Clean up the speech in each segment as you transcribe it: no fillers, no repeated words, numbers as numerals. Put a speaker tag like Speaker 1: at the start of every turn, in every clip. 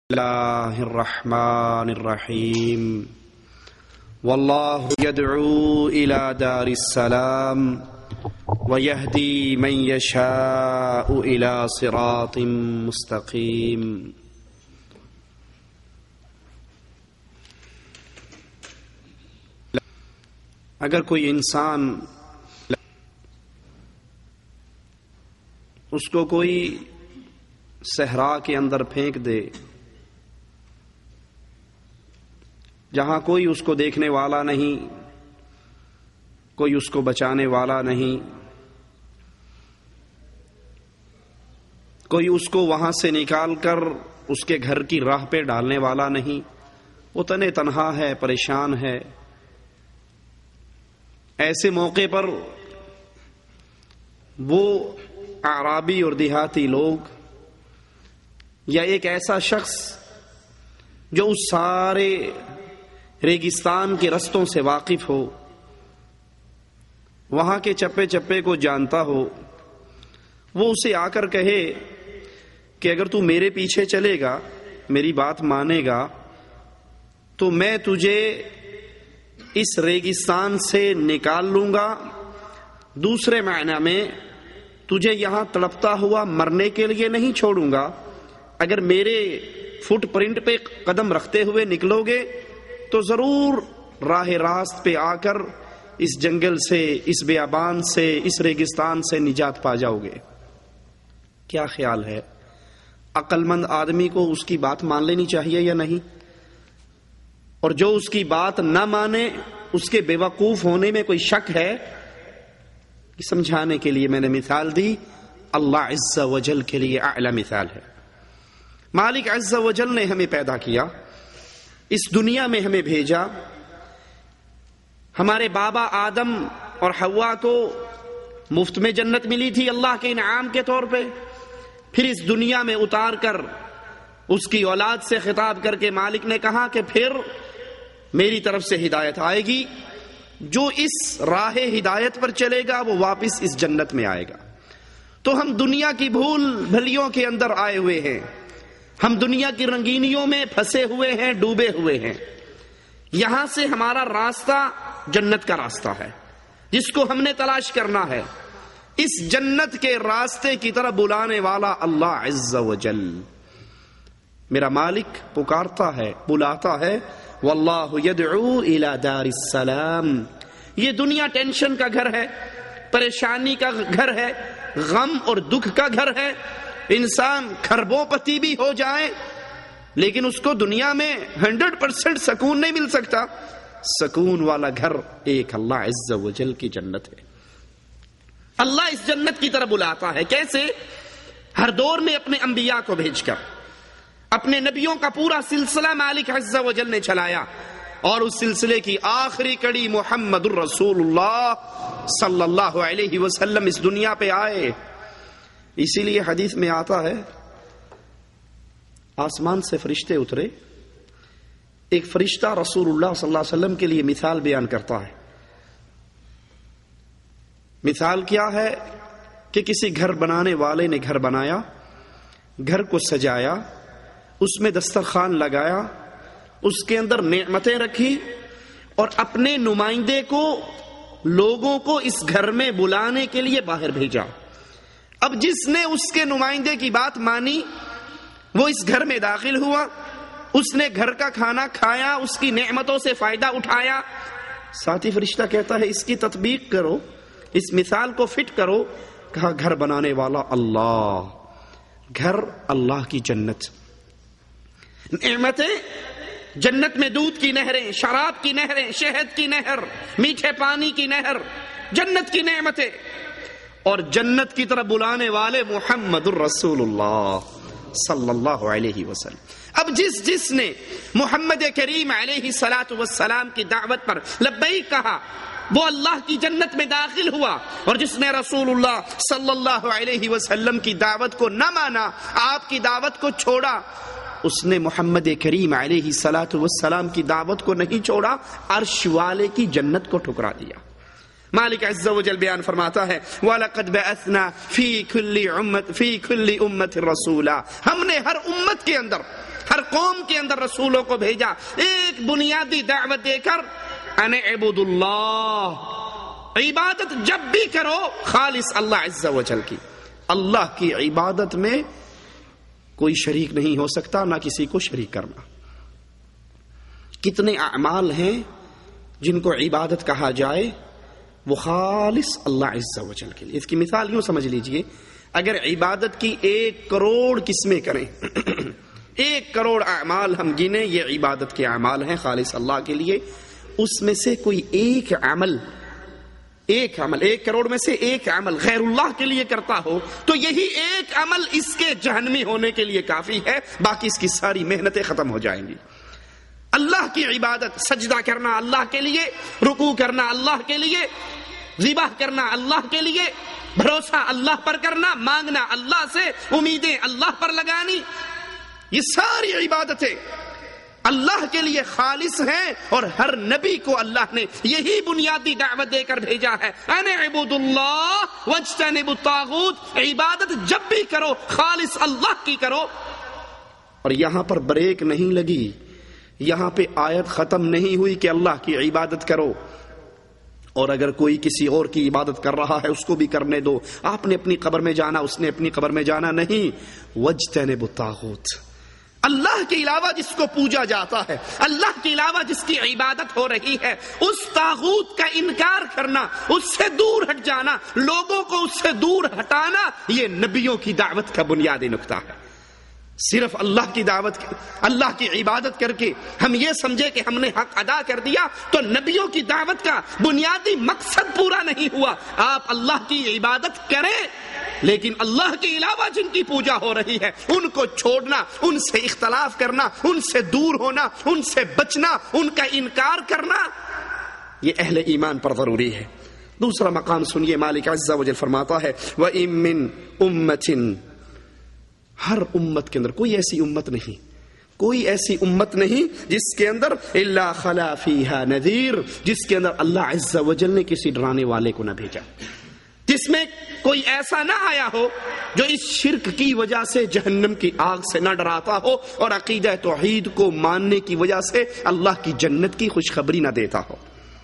Speaker 1: اللہ الرحمن الرحیم واللہ یدعو الی دار السلام ویہدی من یشاء الی صراط مستقیم۔ اگر کوئی انسان اس کو کوئی صحرا کے اندر پھینک دے جہاں کوئی اس کو دیکھنے والا نہیں، کوئی اس کو بچانے والا نہیں، کوئی اس کو وہاں سے نکال کر اس کے گھر کی راہ پہ ڈالنے والا نہیں، وہ تنے تنہا ہے، پریشان ہے، ایسے موقع پر وہ اعرابی اور دیہاتی لوگ یا ایک ایسا شخص جو اس سارے ریگستان کے رستوں سے واقف ہو، وہاں کے چپے چپے کو جانتا ہو، وہ اسے آ کر کہے کہ اگر تو میرے پیچھے چلے گا، میری بات مانے گا، تو میں تجھے اس ریگستان سے نکال لوں گا، دوسرے معنی میں تجھے یہاں تڑپتا ہوا مرنے کے لیے نہیں چھوڑوں گا، اگر میرے فٹ پرنٹ پہ قدم رکھتے ہوئے نکلو گے تو ضرور راہ راست پہ آ کر اس جنگل سے، اس بیابان سے، اس ریگستان سے نجات پا جاؤ گے۔ کیا خیال ہے، عقل مند آدمی کو اس کی بات مان لینی چاہیے یا نہیں؟ اور جو اس کی بات نہ مانے، اس کے بے وقوف ہونے میں کوئی شک ہے؟ سمجھانے کے لیے میں نے مثال دی، اللہ عز و جل کے لیے اعلی مثال ہے۔ مالک عز و جل نے ہمیں پیدا کیا، اس دنیا میں ہمیں بھیجا، ہمارے بابا آدم اور حوا کو مفت میں جنت ملی تھی اللہ کے انعام کے طور پہ، پھر اس دنیا میں اتار کر اس کی اولاد سے خطاب کر کے مالک نے کہا کہ پھر میری طرف سے ہدایت آئے گی، جو اس راہ ہدایت پر چلے گا وہ واپس اس جنت میں آئے گا۔ تو ہم دنیا کی بھول بھلیوں کے اندر آئے ہوئے ہیں، ہم دنیا کی رنگینیوں میں پھنسے ہوئے ہیں، ڈوبے ہوئے ہیں۔ یہاں سے ہمارا راستہ جنت کا راستہ ہے جس کو ہم نے تلاش کرنا ہے۔ اس جنت کے راستے کی طرف بلانے والا اللہ عز و جل، میرا مالک پکارتا ہے، بلاتا ہے، واللہ یدعو الی دار السلام۔ یہ دنیا ٹینشن کا گھر ہے، پریشانی کا گھر ہے، غم اور دکھ کا گھر ہے، انسان کھربوں پتی بھی ہو جائے لیکن اس کو دنیا میں 100% سکون نہیں مل سکتا۔ سکون والا گھر ایک اللہ عز و جل کی جنت ہے۔ اللہ اس جنت کی طرف بلاتا ہے، کیسے؟ ہر دور میں اپنے انبیاء کو بھیج کر، اپنے نبیوں کا پورا سلسلہ مالک عز و جل نے چلایا، اور اس سلسلے کی آخری کڑی محمد الرسول اللہ صلی اللہ علیہ وسلم اس دنیا پہ آئے۔ اسی لیے حدیث میں آتا ہے، آسمان سے فرشتے اترے، ایک فرشتہ رسول اللہ صلی اللہ علیہ وسلم کے لیے مثال بیان کرتا ہے۔ مثال کیا ہے کہ کسی گھر بنانے والے نے گھر بنایا، گھر کو سجایا، اس میں دسترخوان لگایا، اس کے اندر نعمتیں رکھی، اور اپنے نمائندے کو، لوگوں کو اس گھر میں بلانے کے لیے باہر بھیجا۔ اب جس نے اس کے نمائندے کی بات مانی وہ اس گھر میں داخل ہوا، اس نے گھر کا کھانا کھایا، اس کی نعمتوں سے فائدہ اٹھایا۔ ساتھی فرشتہ کہتا ہے اس کی تطبیق کرو، اس مثال کو فٹ کرو۔ کہا گھر بنانے والا اللہ، گھر اللہ کی جنت، نعمتیں جنت میں دودھ کی نہریں، شراب کی نہریں، شہد کی نہر، میٹھے پانی کی نہر، جنت کی نعمتیں، اور جنت کی طرف بلانے والے محمد الرسول اللہ صلی اللہ علیہ وسلم۔ اب جس نے محمد کریم علیہ الصلوۃ والسلام کی دعوت پر لبیک کہا وہ اللہ کی جنت میں داخل ہوا، اور جس نے رسول اللہ صلی اللہ علیہ وسلم کی دعوت کو نہ مانا، آپ کی دعوت کو چھوڑا، اس نے محمد کریم علیہ الصلوۃ والسلام کی دعوت کو نہیں چھوڑا، عرش والے کی جنت کو ٹھکرا دیا۔ مالک عز و جل بیان فرماتا ہے وَلَقَدْ بَعَثْنَا فِي كُلِّ أُمَّةٍ رَسُولًا، ہم نے ہر امت کے اندر، ہر ہر قوم کے اندر رسولوں کو بھیجا ایک بنیادی دعوت دے کر، ان اعبدوا اللہ، عبادت جب بھی کرو خالص اللہ عز و جل کی، اللہ کی عبادت میں کوئی شریک نہیں ہو سکتا، نہ کسی کو شریک کرنا۔ کتنے اعمال ہیں جن کو عبادت کہا جائے وہ خالص اللہ عز و جل کے لیے۔ اس کی مثال یوں سمجھ لیجئے، اگر عبادت کی 1 کروڑ قسمیں کریں 1 کروڑ اعمال ہم گنیں، یہ عبادت کے اعمال ہیں خالص اللہ کے لیے، اس میں سے کوئی ایک عمل 1 کروڑ میں سے 1 عمل غیر اللہ کے لیے کرتا ہو تو یہی 1 عمل اس کے جہنمی ہونے کے لیے کافی ہے، باقی اس کی ساری محنتیں ختم ہو جائیں گی۔ اللہ کی عبادت، سجدہ کرنا اللہ کے لیے، رکوع کرنا اللہ کے لیے، ذبح کرنا اللہ کے لیے، بھروسہ اللہ پر کرنا، مانگنا اللہ سے، امیدیں اللہ پر لگانی، یہ ساری عبادتیں اللہ کے لیے خالص ہیں، اور ہر نبی کو اللہ نے یہی بنیادی دعوت دے کر بھیجا ہے، ان اعبدوا اللہ واجتنبوا الطاغوت، عبادت جب بھی کرو خالص اللہ کی کرو۔ اور یہاں پر بریک نہیں لگی، یہاں پہ آیت ختم نہیں ہوئی کہ اللہ کی عبادت کرو، اور اگر کوئی کسی اور کی عبادت کر رہا ہے اس کو بھی کرنے دو، آپ نے اپنی قبر میں جانا، اس نے اپنی قبر میں جانا نہیں۔ واجتنبوا الطاغوت، اللہ کے علاوہ جس کو پوجا جاتا ہے، اللہ کے علاوہ جس کی عبادت ہو رہی ہے، اس طاغوت کا انکار کرنا، اس سے دور ہٹ جانا، لوگوں کو اس سے دور ہٹانا، یہ نبیوں کی دعوت کا بنیادی نقطہ ہے۔ صرف اللہ کی دعوت، اللہ کی عبادت کر کے ہم یہ سمجھے کہ ہم نے حق ادا کر دیا تو نبیوں کی دعوت کا بنیادی مقصد پورا نہیں ہوا۔ آپ اللہ کی عبادت کریں لیکن اللہ کے علاوہ جن کی پوجا ہو رہی ہے ان کو چھوڑنا، ان سے اختلاف کرنا، ان سے دور ہونا، ان سے بچنا، ان کا انکار کرنا، یہ اہل ایمان پر ضروری ہے۔ دوسرا مقام سنیے، مالک عز و جل فرماتا ہے وَإِن مِّن أُمَّةٍ، ہر امت کے اندر کوئی ایسی امت نہیں جس کے اندر الا خلا فیہا نذیر، جس کے اندر اللہ عز و جل نے کسی ڈرانے والے کو نہ بھیجا، جس میں کوئی ایسا نہ آیا ہو جو اس شرک کی وجہ سے جہنم کی آگ سے نہ ڈراتا ہو اور عقیدہ توحید کو ماننے کی وجہ سے اللہ کی جنت کی خوشخبری نہ دیتا ہو۔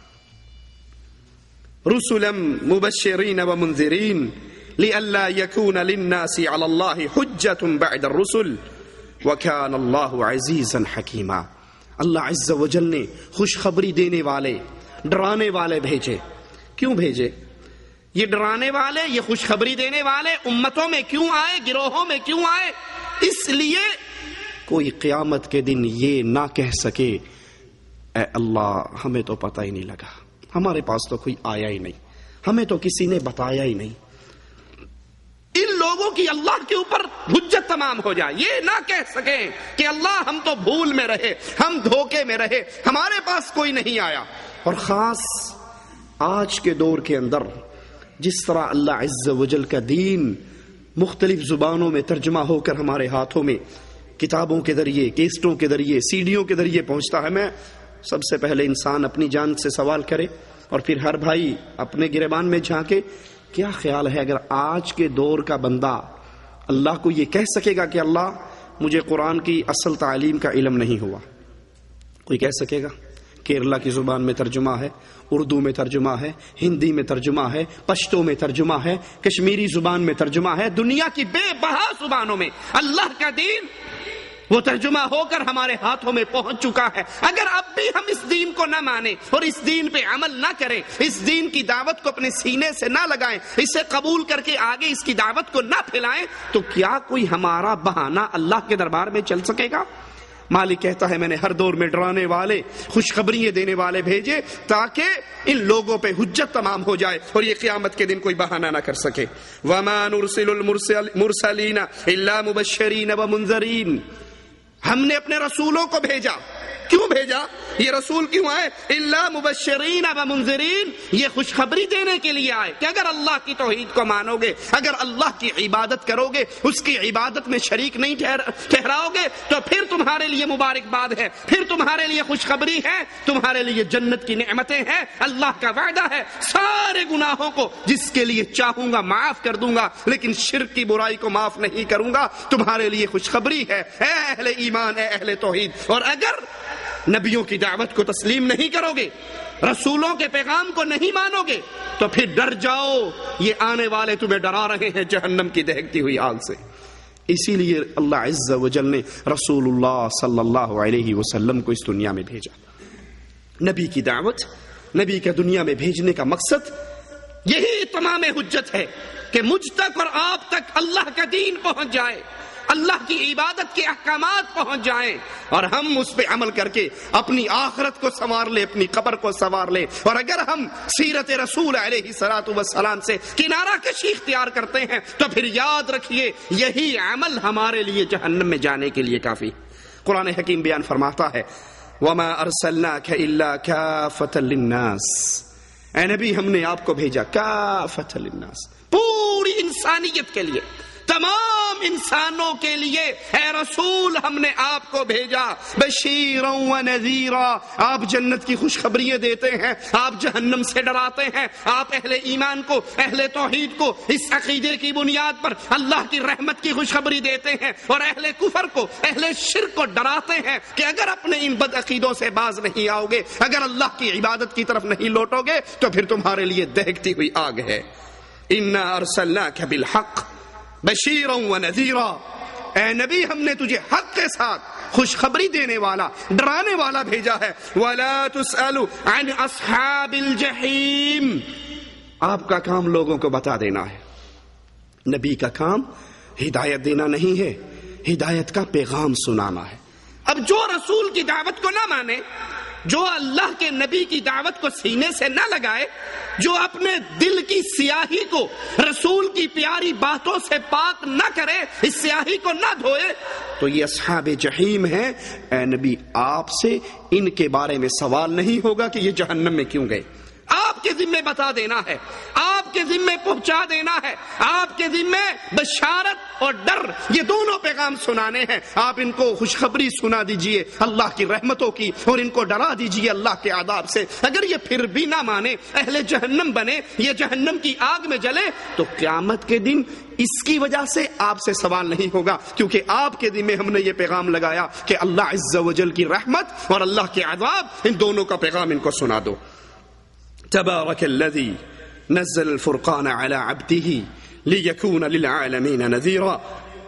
Speaker 1: رسلا مبشرین ومنذرین لئلا يكون للناس على الله حجة بعد الرسل وكان الله عزيزا حكيما۔ اللہ عز و جل نے خوشخبری دینے والے، ڈرانے والے بھیجے۔ کیوں بھیجے؟ یہ ڈرانے والے، یہ خوشخبری دینے والے امتوں میں کیوں آئے، گروہوں میں کیوں آئے؟ اس لیے کوئی قیامت کے دن یہ نہ کہہ سکے اے اللہ ہمیں تو پتہ ہی نہیں لگا، ہمارے پاس تو کوئی آیا ہی نہیں، ہمیں تو کسی نے بتایا ہی نہیں۔ ان لوگوں کی اللہ کے اوپر حجت تمام ہو جائے، یہ نہ کہہ سکیں کہ اللہ ہم تو بھول میں رہے، ہم دھوکے میں رہے، ہمارے پاس کوئی نہیں آیا۔ اور خاص آج کے دور کے اندر جس طرح اللہ عز و جل کا دین مختلف زبانوں میں ترجمہ ہو کر ہمارے ہاتھوں میں کتابوں کے ذریعے، کیسٹوں کے ذریعے، سیڈیوں کے ذریعے پہنچتا ہے، میں سب سے پہلے انسان اپنی جان سے سوال کرے اور پھر ہر بھائی اپنے گریبان میں جھانکے، کیا خیال ہے اگر آج کے دور کا بندہ اللہ کو یہ کہہ سکے گا کہ اللہ مجھے قرآن کی اصل تعلیم کا علم نہیں ہوا؟ کوئی کہہ سکے گا؟ کیرلا کی زبان میں ترجمہ ہے، اردو میں ترجمہ ہے، ہندی میں ترجمہ ہے، پشتو میں ترجمہ ہے، کشمیری زبان میں ترجمہ ہے، دنیا کی بے بہا زبانوں میں اللہ کا دین وہ ترجمہ ہو کر ہمارے ہاتھوں میں پہنچ چکا ہے۔ اگر اب بھی ہم اس دین کو نہ مانیں اور اس دین پہ عمل نہ کریں، اس دین کی دعوت کو اپنے سینے سے نہ لگائیں، اسے قبول کر کے آگے اس کی دعوت کو نہ پھیلائیں، تو کیا کوئی ہمارا بہانہ اللہ کے دربار میں چل سکے گا؟ مالک کہتا ہے میں نے ہر دور میں ڈرانے والے، خوشخبریاں دینے والے بھیجے تاکہ ان لوگوں پہ حجت تمام ہو جائے اور یہ قیامت کے دن کوئی بہانہ نہ کر سکے۔ وَمَا نُرْسِلُ الْمُرْسَلِينَ إِلَّا مُبَشِّرِينَ وَمُنذَرِينَ، ہم نے اپنے رسولوں کو بھیجا کیوں بھیجا؟ یہ رسول کیوں آئے؟ الا مبشرین و منذرین، یہ خوشخبری دینے کے لیے آئے کہ اگر اللہ کی توحید کو مانو گے، اگر اللہ کی عبادت کرو گے، اس کی عبادت میں شریک نہیں ٹھہراؤ گے، تو پھر تمہارے لیے مبارکباد ہے، پھر تمہارے لیے خوشخبری ہے، تمہارے لیے جنت کی نعمتیں ہیں، اللہ کا وعدہ ہے سارے گناہوں کو جس کے لیے چاہوں گا معاف کر دوں گا، لیکن شرک کی برائی کو معاف نہیں کروں گا، تمہارے لیے خوشخبری ہے اے اہل ایمان، اے اہل توحید۔ اور اگر نبیوں کی دعوت کو تسلیم نہیں کرو گے، رسولوں کے پیغام کو نہیں مانو گے، تو پھر ڈر جاؤ، یہ آنے والے تمہیں ڈرا رہے ہیں جہنم کی دہکتی ہوئی آگ سے۔ اسی لیے اللہ عز و جل نے رسول اللہ صلی اللہ علیہ وسلم کو اس دنیا میں بھیجا۔ نبی کی دعوت، نبی کا دنیا میں بھیجنے کا مقصد یہی تمام حجت ہے کہ مجھ تک اور آپ تک اللہ کا دین پہنچ جائے، اللہ کی عبادت کے احکامات پہنچ جائیں، اور ہم اس پہ عمل کر کے اپنی آخرت کو سنوار لیں، اپنی قبر کو سنوار لیں۔ اور اگر ہم سیرت رسول علیہ الصلوۃ والسلام سے کنارہ کشی اختیار کرتے ہیں تو پھر یاد رکھیے یہی عمل ہمارے لیے جہنم میں جانے کے لیے کافی۔ قرآن حکیم بیان فرماتا ہے وَمَا أَرْسَلْنَاكَ إِلَّا كَافَةً لِلنَّاسِ، اے نبی ہم نے آپ کو بھیجا کافۃ للناس، پوری انسانیت کے لیے، تمام انسانوں کے لیے اے رسول ہم نے آپ کو بھیجا، بشیرا و نذیرا، آپ جنت کی خوشخبریاں دیتے ہیں، آپ جہنم سے ڈراتے ہیں، آپ اہل ایمان کو، اہل توحید کو اس عقیدے کی بنیاد پر اللہ کی رحمت کی خوشخبری دیتے ہیں، اور اہل کفر کو، اہل شرک کو ڈراتے ہیں کہ اگر اپنے ان بد عقیدوں سے باز نہیں آؤ گے، اگر اللہ کی عبادت کی طرف نہیں لوٹو گے تو پھر تمہارے لیے دہکتی ہوئی آگ ہے۔ انا ارسلناک بالحق بشیرا و نذیرا، اے نبی ہم نے تجھے حق کے ساتھ خوشخبری دینے والا، ڈرانے والا بھیجا ہے۔ ولا تسأل عن اصحاب الجحیم، آپ کا کام لوگوں کو بتا دینا ہے، نبی کا کام ہدایت دینا نہیں ہے، ہدایت کا پیغام سنانا ہے۔ اب جو رسول کی دعوت کو نہ مانے، جو اللہ کے نبی کی دعوت کو سینے سے نہ لگائے، جو اپنے دل کی سیاہی کو رسول کی پیاری باتوں سے پاک نہ کرے، اس سیاہی کو نہ دھوئے، تو یہ اصحاب جحیم ہیں۔ اے نبی آپ سے ان کے بارے میں سوال نہیں ہوگا کہ یہ جہنم میں کیوں گئے، آپ کے ذمہ بتا دینا ہے، آپ کے ذمہ پہنچا دینا ہے، آپ کے ذمہ بشارت اور ڈر یہ دونوں پیغام سنانے ہیں۔ آپ ان کو خوشخبری سنا دیجئے اللہ کی رحمتوں کی، اور ان کو ڈرا دیجئے اللہ کے عذاب سے۔ اگر یہ پھر بھی نہ مانے، اہل جہنم بنے، یہ جہنم کی آگ میں جلے، تو قیامت کے دن اس کی وجہ سے آپ سے سوال نہیں ہوگا، کیونکہ آپ کے ذمہ ہم نے یہ پیغام لگایا کہ اللہ عز و جل کی رحمت اور اللہ کے عذاب، ان دونوں کا پیغام ان کو سنا دو۔ تبارک الذی نزل الفرقان على عبده ليكون للعالمین نذیرا۔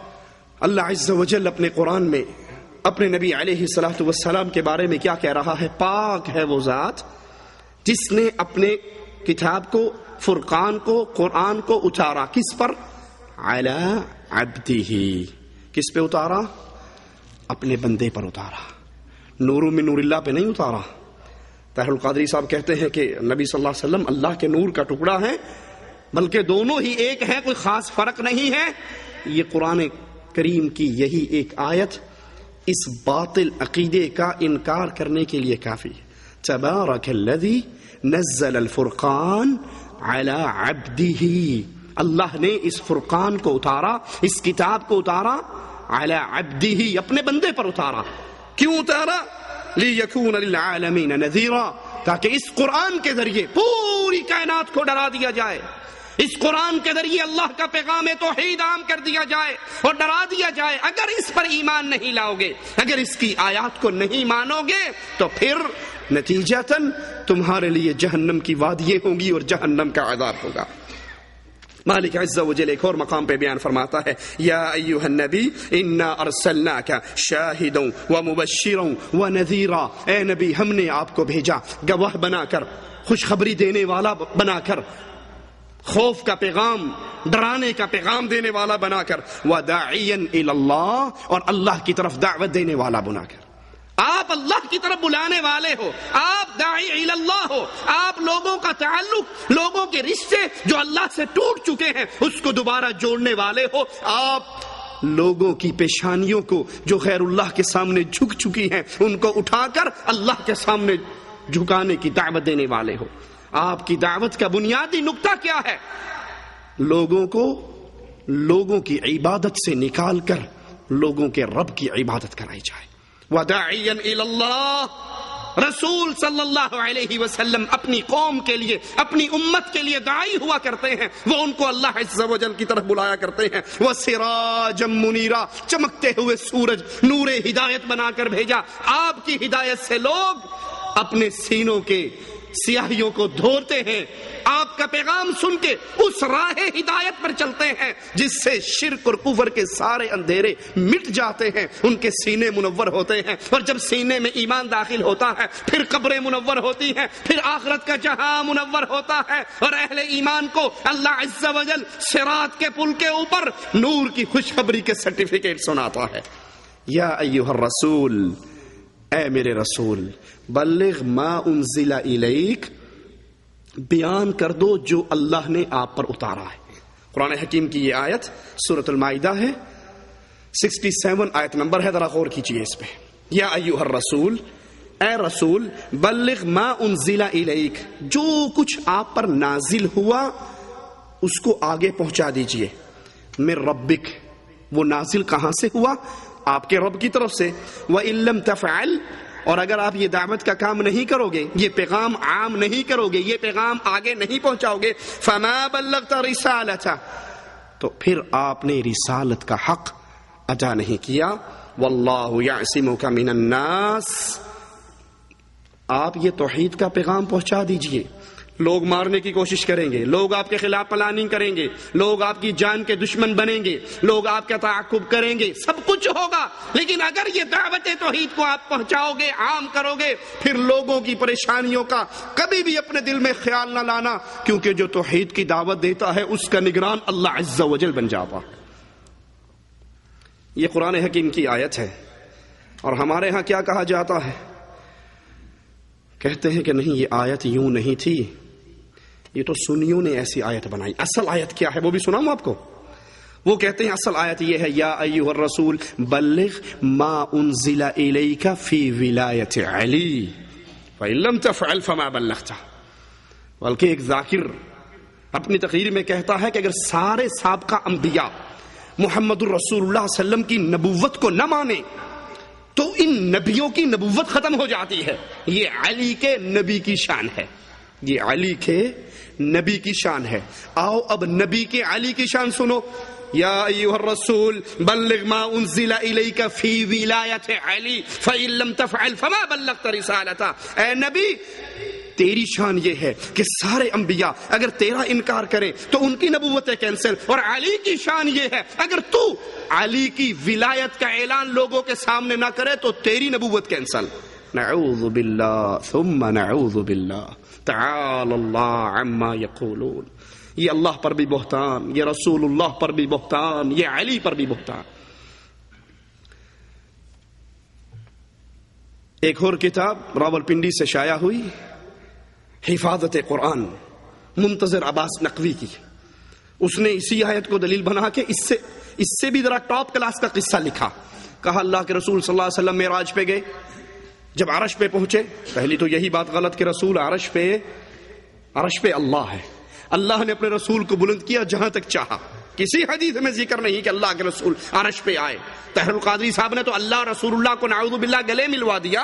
Speaker 1: اللہ عز و جل اپنے قرآن میں اپنے نبی علیہ الصلوۃ والسلام کے بارے میں کیا کہہ رہا ہے؟ پاک ہے وہ ذات جس نے اپنے کتاب کو، فرقان کو، قرآن کو اتارا، کس پر؟ علی عبدہ، کس پہ اتارا؟ اپنے بندے پر اتارا، نور من نور اللہ پہ نہیں اتارا۔ طاہر القادری صاحب کہتے ہیں کہ نبی صلی اللہ علیہ وسلم اللہ کے نور کا ٹکڑا ہے، بلکہ دونوں ہی ایک ہیں، کوئی خاص فرق نہیں ہے۔ یہ قرآن کریم کی یہی ایک آیت اس باطل عقیدے کا انکار کرنے کے لیے کافی ہے۔ تبارک الذی نزل الفرقان علی عبدہ، اللہ نے اس فرقان کو اتارا، اس کتاب کو اتارا، علی عبدہ، اپنے بندے پر اتارا۔ کیوں اتارا؟ لِيَكُونَ لِلْعَالَمِينَ نَذِيرًا، تاکہ اس قرآن کے ذریعے پوری کائنات کو ڈرا دیا جائے، اس قرآن کے ذریعے اللہ کا پیغام توحید عام کر دیا جائے اور ڈرا دیا جائے۔ اگر اس پر ایمان نہیں لاؤ گے، اگر اس کی آیات کو نہیں مانو گے، تو پھر نتیجتاً تمہارے لیے جہنم کی وادیاں ہوں گی اور جہنم کا عذاب ہوگا۔ مالک عز و جل ایک اور مقام پہ بیان فرماتا ہے یا ایھا النبی انا ارسلناک شاہدا ومبشرا ونذیرا، اے نبی ہم نے آپ کو بھیجا گواہ بنا کر، خوشخبری دینے والا بنا کر، خوف کا پیغام، ڈرانے کا پیغام دینے والا بنا کر، وداعیا الی اللہ، اور اللہ کی طرف دعوت دینے والا بنا کر۔ آپ اللہ کی طرف بلانے والے ہو، آپ داعی الی اللہ ہو، آپ لوگوں کا تعلق، لوگوں کے رشتے جو اللہ سے ٹوٹ چکے ہیں اس کو دوبارہ جوڑنے والے ہو۔ آپ لوگوں کی پیشانیوں کو جو غیر اللہ کے سامنے جھک چکی ہیں ان کو اٹھا کر اللہ کے سامنے جھکانے کی دعوت دینے والے ہو. آپ کی دعوت کا بنیادی نقطہ کیا ہے؟ لوگوں کو لوگوں کی عبادت سے نکال کر لوگوں کے رب کی عبادت کرائی جائے. وَدَاعِيًا إِلَى اللَّهِ، رسول صلی اللہ علیہ وسلم اپنی قوم کے لیے، اپنی امت کے لیے داعی ہوا کرتے ہیں. وہ ان کو اللہ عز و جل کی طرف بلایا کرتے ہیں. وَسِرَاجًا مُنِيرًا، چمکتے ہوئے سورج، نور ہدایت بنا کر بھیجا. آپ کی ہدایت سے لوگ اپنے سینوں کے سیاہیوں کو دھوتے ہیں. آپ کا پیغام سن کے اس راہ ہدایت پر چلتے ہیں جس سے شرک اور کفر کے سارے اندھیرے مٹ جاتے ہیں. ان کے سینے منور ہوتے ہیں، اور جب سینے میں ایمان داخل ہوتا ہے پھر قبریں منور ہوتی ہیں، پھر آخرت کا جہاں منور ہوتا ہے، اور اہل ایمان کو اللہ عز و جل صراط کے پل کے اوپر نور کی خوشخبری کے سرٹیفکیٹ سناتا ہے. یا ایھا الرسول، اے میرے رسول، بلغ ما انزل الیک، بیان کر دو جو اللہ نے آپ پر اتارا ہے. قرآن حکیم کی یہ آیت سورۃ المائدہ ہے، 67 آیت نمبر ہے. ذرا غور کیجئے اس پہ. یا ایھا الرسول، اے رسول، بلغ ما انزل الیک، جو کچھ آپ پر نازل ہوا اس کو آگے پہنچا دیجئے. من ربک، وہ نازل کہاں سے ہوا؟ آپ کے رب کی طرف سے. وَإِن لَّمْ تَفْعَلْ، اور اگر آپ یہ دعوت کا کام نہیں کرو گے، یہ پیغام عام نہیں کرو گے، یہ پیغام آگے نہیں پہنچاؤ گے، فَمَا بَلَّغْتَ رِسَالَتَهْ، تو پھر آپ نے رسالت کا حق ادا نہیں کیا. وَاللَّهُ يَعْصِمُكَ مِنَ النَّاسِ، آپ یہ توحید کا پیغام پہنچا دیجئے. لوگ مارنے کی کوشش کریں گے، لوگ آپ کے خلاف پلاننگ کریں گے، لوگ آپ کی جان کے دشمن بنیں گے، لوگ آپ کا تعاقب کریں گے، سب کچھ ہوگا، لیکن اگر یہ دعوت توحید کو آپ پہنچاؤ گے، عام کرو گے، پھر لوگوں کی پریشانیوں کا کبھی بھی اپنے دل میں خیال نہ لانا، کیونکہ جو توحید کی دعوت دیتا ہے اس کا نگران اللہ عز و جل بن جاتا. یہ قرآن حکیم کی آیت ہے. اور ہمارے ہاں کیا کہا جاتا ہے؟ کہتے ہیں کہ نہیں، یہ آیت یوں نہیں تھی، یہ تو سنیوں نے ایسی آیت بنائی. اصل آیت کیا ہے وہ بھی سناؤں آپ کو. وہ کہتے ہیں اصل آیت یہ ہے، یا ایھا الرسول بلغ ما انزل الیک فی ولایت علی فإن لم تفعل فما بلغت. بلکہ ایک ذاکر اپنی تقریر میں کہتا ہے کہ اگر سارے سابقہ انبیاء محمد الرسول اللہ صلی اللہ علیہ وسلم کی نبوت کو نہ مانے تو ان نبیوں کی نبوت ختم ہو جاتی ہے. یہ علی کے نبی کی شان ہے، یہ علی کے نبی کی شان ہے. آؤ اب نبی کے علی کی شان سنو. یا ایھا الرسول بلغ ما انزل الیک فی ولایت علی فإن لم تفعل فما بلغت رسالتہ. اے نبی، تیری شان یہ ہے کہ سارے انبیاء اگر تیرا انکار کریں تو ان کی نبوتیں کینسل، اور علی کی شان یہ ہے اگر تو علی کی ولایت کا اعلان لوگوں کے سامنے نہ کرے تو تیری نبوت کینسل. نعوذ باللہ ثم نعوذ باللہ، تعالی اللہ عما یقولون. یہ اللہ پر بھی بہتان، یہ رسول اللہ پر بھی بہتان، یہ علی پر بھی بہتان. ایک اور کتاب راولپنڈی سے شائع ہوئی، حفاظت قرآن، منتظر عباس نقوی کی. اس نے اسی آیت کو دلیل بنا کے اس سے بھی ذرا ٹاپ کلاس کا قصہ لکھا. کہا اللہ کے رسول صلی اللہ علیہ وسلم معراج پہ گئے، جب عرش پہ پہنچے، پہلی تو یہی بات غلط کہ رسول عرش پہ اللہ ہے. اللہ نے اپنے رسول کو بلند کیا جہاں تک چاہا. کسی حدیث میں ذکر نہیں کہ اللہ کے رسول عرش پہ آئے. طاہر القادری صاحب نے تو اللہ رسول اللہ کو نعوذ باللہ گلے ملوا دیا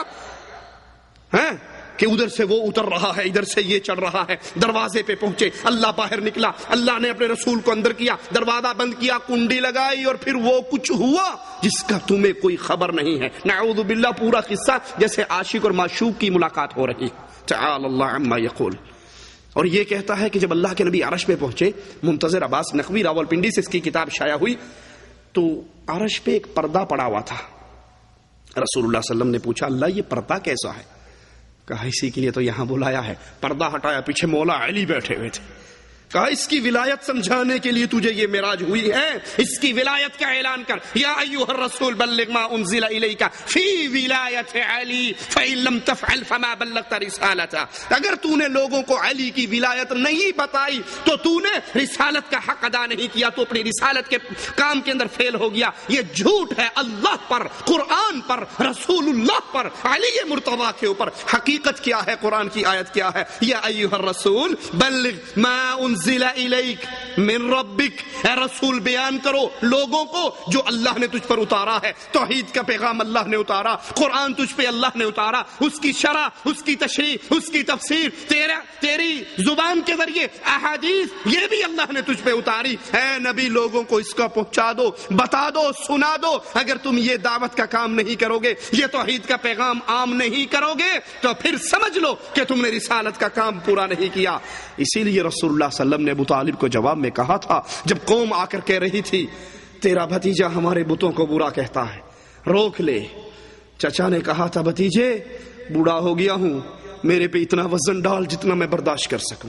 Speaker 1: کہ ادھر سے وہ اتر رہا ہے، ادھر سے یہ چڑھ رہا ہے. دروازے پہ پہنچے، اللہ باہر نکلا، اللہ نے اپنے رسول کو اندر کیا، دروازہ بند کیا، کنڈی لگائی، اور پھر وہ کچھ ہوا جس کا تمہیں کوئی خبر نہیں ہے. نعوذ باللہ پورا قصہ جیسے عاشق اور معشوق کی ملاقات ہو رہی. تعالی اللہ عما یقول. اور یہ کہتا ہے کہ جب اللہ کے نبی عرش پہ پہنچے، منتظر عباس نقوی راولپنڈی سے اس کی کتاب شائع ہوئی، تو عرش پہ ایک پردہ پڑا ہوا تھا. رسول اللہ صلی اللہ علیہ وسلم نے پوچھا اللہ یہ پردہ کیسا ہے؟ کہا اسی کے لیے تو یہاں بلایا ہے. پردہ ہٹایا، پیچھے مولا علی بیٹھے ہوئے تھے. کہا اس کی ولایت سمجھانے کے لیے تجھے یہ معراج ہوئی ہے، اس کی ولایت کا اعلان کر. یا ایھا الرسول بلغ ما انزل الیک فی ولایت علی فإن لم تفعل فما بلغت رسالتہ. اگر تو نے لوگوں کو علی کی ولایت نہیں بتائی تو تو نے رسالت کا حق ادا نہیں کیا، تو اپنی رسالت کے کام کے اندر فیل ہو گیا. یہ جھوٹ ہے اللہ پر، قرآن پر، رسول اللہ پر، علی مرتضیٰ کے اوپر. حقیقت کیا ہے؟ قرآن کی آیت کیا ہے؟ یا ایھا الرسول بلغ ما انزل الیک من ربک. اے رسول بیان کرو لوگوں کو جو اللہ نے تجھ پر اتارا ہے. توحید کا پیغام اللہ نے اتارا، قرآن تجھ پہ اللہ نے اتارا، اس کی شرح، اس کی تشریح، اس کی تفسیر، تیری زبان کے ذریعے احادیث یہ بھی اللہ نے تجھ پہ اتاری. اے نبی لوگوں کو اس کا پہنچا دو، بتا دو، سنا دو. اگر تم یہ دعوت کا کام نہیں کرو گے، یہ توحید کا پیغام عام نہیں کرو گے، تو پھر سمجھ لو کہ تم نے رسالت کا کام پورا نہیں کیا. اسی لیے رسول اللہ صلی اللہ علیہ وسلم نے ابو طالب کو جواب میں کہا تھا، جب قوم آ کر کہہ رہی تھی تیرا بھتیجا ہمارے بتوں کو برا کہتا ہے، روک لے. چچا نے کہا تھا بھتیجے بوڑھا ہو گیا ہوں، میرے پہ اتنا وزن ڈال جتنا میں برداشت کر سکوں.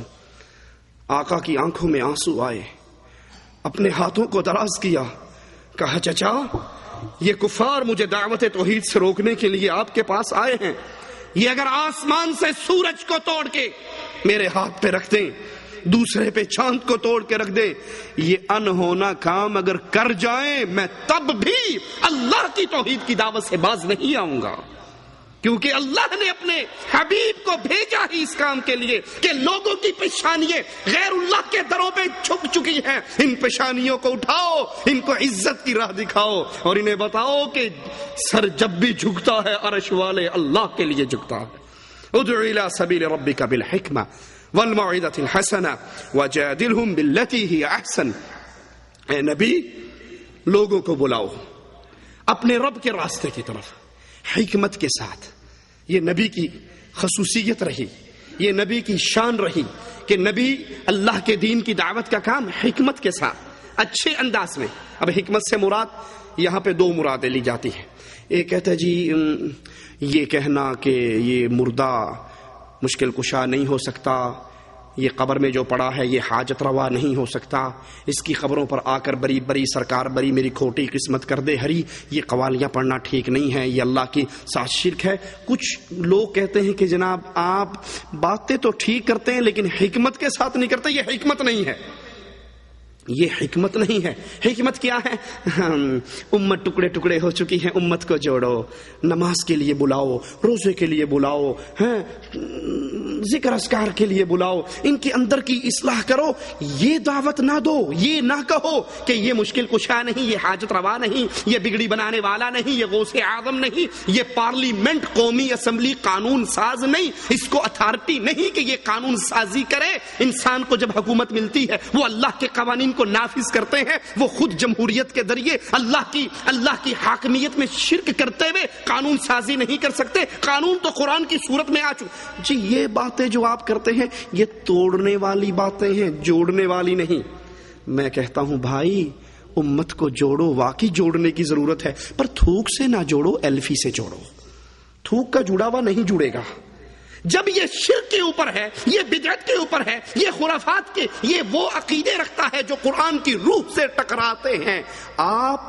Speaker 1: آقا کی آنکھوں میں آنسو آئے، اپنے ہاتھوں کو دراز کیا، کہا چچا یہ کفار مجھے دعوت توحید سے روکنے کے لیے آپ کے پاس آئے ہیں. یہ اگر آسمان سے سورج کو توڑ کے میرے ہاتھ پہ رکھ دیں، دوسرے پہ چاند کو توڑ کے رکھ دیں، یہ انہونا کام اگر کر جائیں، میں تب بھی اللہ کی توحید کی دعوت سے باز نہیں آؤں گا. کیونکہ اللہ نے اپنے حبیب کو بھیجا ہی اس کام کے لیے کہ لوگوں کی پیشانییں غیر اللہ کے دروں پہ جھک چکی ہیں. ان پیشانیوں کو اٹھاؤ، ان کو عزت کی راہ دکھاؤ، اور انہیں بتاؤ کہ سر جب بھی جھکتا ہے عرش والے اللہ کے لیے جھکتا ہے. ادع الی سبیل ربک بالحکمہ والموعظۃ الحسنہ وجادلہم باللتی ہی احسن. اے نبی لوگوں کو بلاؤ اپنے رب کے راستے کی طرف حکمت کے ساتھ. یہ نبی کی خصوصیت رہی، یہ نبی کی شان رہی کہ نبی اللہ کے دین کی دعوت کا کام حکمت کے ساتھ، اچھے انداز میں. اب حکمت سے مراد یہاں پہ دو مرادیں لی جاتی ہیں. ایک کہتا ہے جی یہ کہنا کہ یہ مردہ مشکل کشا نہیں ہو سکتا، یہ قبر میں جو پڑا ہے یہ حاجت روا نہیں ہو سکتا، اس کی خبروں پر آ کر بری بری سرکار بری میری کھوٹی قسمت کر دے ہری، یہ قوالیاں پڑھنا ٹھیک نہیں ہے، یہ اللہ کی ساتھ شرک ہے. کچھ لوگ کہتے ہیں کہ جناب آپ باتیں تو ٹھیک کرتے ہیں لیکن حکمت کے ساتھ نہیں کرتے. یہ حکمت نہیں ہے، یہ حکمت نہیں ہے. حکمت کیا ہے؟ امت ٹکڑے ٹکڑے ہو چکی ہے، امت کو جوڑو، نماز کے لیے بلاؤ، روزے کے لیے بلاؤ، ذکر اذکار کے لیے بلاؤ، ان کے اندر کی اصلاح کرو. یہ دعوت نہ دو، یہ نہ کہو کہ یہ مشکل کشا نہیں، یہ حاجت روا نہیں، یہ بگڑی بنانے والا نہیں، یہ غوث اعظم نہیں، یہ پارلیمنٹ قومی اسمبلی قانون ساز نہیں، اس کو اتھارٹی نہیں کہ یہ قانون سازی کرے. انسان کو جب حکومت ملتی ہے وہ اللہ کے قوانین کو نافذ کرتے ہیں، وہ خود جمہوریت کے ذریعے اللہ کی حاکمیت میں شرک کرتے ہوئے قانون سازی نہیں کر سکتے. قانون تو قرآن کی صورت میں آ چکا. جی یہ باتیں جو آپ کرتے ہیں یہ توڑنے والی باتیں ہیں، جوڑنے والی نہیں. میں کہتا ہوں بھائی امت کو جوڑو، واقعی جوڑنے کی ضرورت ہے، پر تھوک سے نہ جوڑو، ایلفی سے جوڑو. تھوک کا جڑا ہوا نہیں جڑے گا. جب یہ شرک کے اوپر ہے، یہ بدعت کے اوپر ہے، یہ خرافات کے، یہ وہ عقیدے رکھتا ہے جو قرآن کی روح سے ٹکراتے ہیں. آپ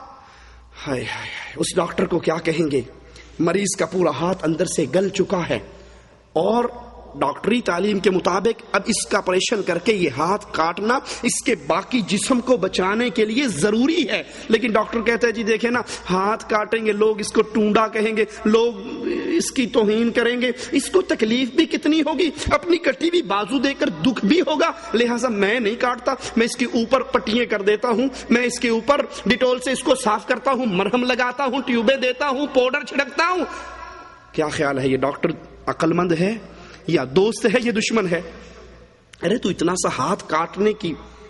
Speaker 1: اس ڈاکٹر کو کیا کہیں گے؟ مریض کا پورا ہاتھ اندر سے گل چکا ہے اور ڈاکٹری تعلیم کے مطابق اب اس کا آپریشن کر کے یہ ہاتھ کاٹنا اس کے باقی جسم کو بچانے کے لیے ضروری ہے. لیکن ڈاکٹر کہتا ہے جی دیکھیں نا ہاتھ کاٹیں گے لوگ اس کو ٹونڈا کہیں گے، لوگ اس کی توہین کریں گے، اس کو تکلیف بھی کتنی ہوگی، اپنی کٹی ہوئی بازو دے کر دکھ بھی ہوگا، لہٰذا میں نہیں کاٹتا، میں اس کے اوپر پٹیاں کر دیتا ہوں، میں اس کے اوپر ڈیٹول سے اس کو صاف کرتا ہوں، مرہم لگاتا ہوں، ٹیوبیں دیتا ہوں، پاؤڈر چھڑکتا ہوں. کیا خیال ہے یہ ڈاکٹر عقل مند ہے یا دوست ہے، یہ دشمن ہے؟ ارے تو اتنا سا ہاتھ کاٹنے کی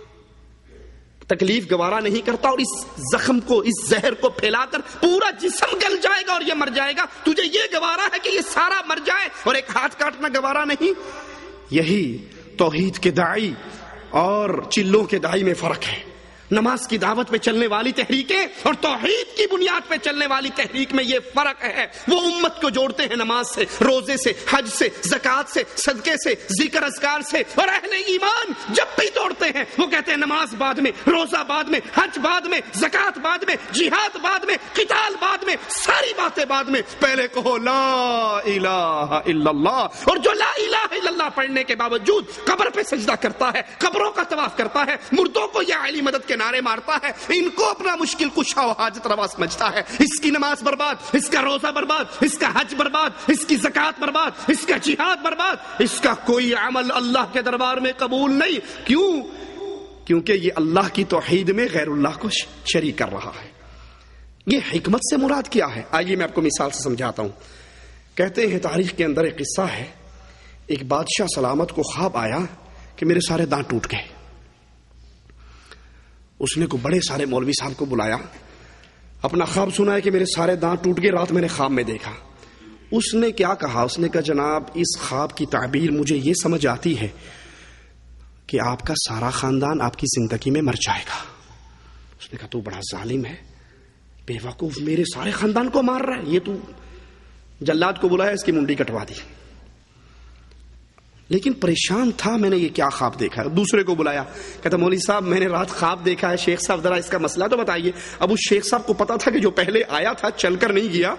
Speaker 1: تکلیف گوارا نہیں کرتا اور اس زخم کو، اس زہر کو پھیلا کر پورا جسم گل جائے گا اور یہ مر جائے گا. تجھے یہ گوارا ہے کہ یہ سارا مر جائے اور ایک ہاتھ کاٹنا گوارا نہیں. یہی توحید کے داعی اور چلوں کے داعی میں فرق ہے. نماز کی دعوت پہ چلنے والی تحریکیں اور توحید کی بنیاد پہ چلنے والی تحریک میں یہ فرق ہے. وہ امت کو جوڑتے ہیں نماز سے، روزے سے، حج سے، زکوٰۃ سے، صدقے سے، ذکر اذکار سے. اور اہل ایمان جب بھی توڑتے ہیں وہ کہتے ہیں نماز بعد میں، روزہ بعد میں، حج بعد میں، زکوٰۃ بعد میں، جہاد بعد میں، قتال بعد میں، ساری باتیں بعد میں. پہلے کہو لا الہ الا اللہ. اور جو لا الہ الا اللہ پڑھنے کے باوجود قبر پہ سجدہ کرتا ہے، قبروں کا طواف کرتا ہے، مردوں کو یا علی مدد کے نعرے مارتا ہے، ان کو اپنا مشکل کشا و حاجت روا سمجھتا ہے، اس کی نماز برباد، اس کا روزہ برباد، اس کا حج برباد، اس کی زکوٰۃ برباد، اس کا جہاد برباد، اس کا کوئی عمل اللہ کے دربار میں قبول نہیں. کیوں؟ کیونکہ یہ اللہ کی توحید میں غیر اللہ کو شریک کر رہا ہے. یہ حکمت سے مراد کیا ہے؟ آئیے میں آپ کو مثال سے سمجھاتا ہوں. کہتے ہیں تاریخ کے اندر ایک قصہ ہے، ایک بادشاہ سلامت کو خواب آیا کہ میرے سارے دانت ٹوٹ گئے. اس نے کو بڑے سارے مولوی صاحب کو بلایا، اپنا خواب سنا ہے کہ میرے سارے دانت ٹوٹ گئے، رات میں نے خواب میں دیکھا. اس نے کیا کہا؟ اس نے کہا جناب اس خواب کی تعبیر مجھے یہ سمجھ آتی ہے کہ آپ کا سارا خاندان آپ کی زندگی میں مر جائے گا. اس نے کہا تو بڑا ظالم ہے، بے وقوف، میرے سارے خاندان کو مار رہا ہے. یہ تو جلاد کو بلایا، اس کی منڈی کٹوا دی. لیکن پریشان تھا، میں نے یہ کیا خواب دیکھا ہے. دوسرے کو بلایا، کہتا مولوی صاحب میں نے رات خواب دیکھا ہے، شیخ صاحب ذرا اس کا مسئلہ تو بتائیے. اب اس شیخ صاحب کو پتا تھا کہ جو پہلے آیا تھا چل کر نہیں گیا،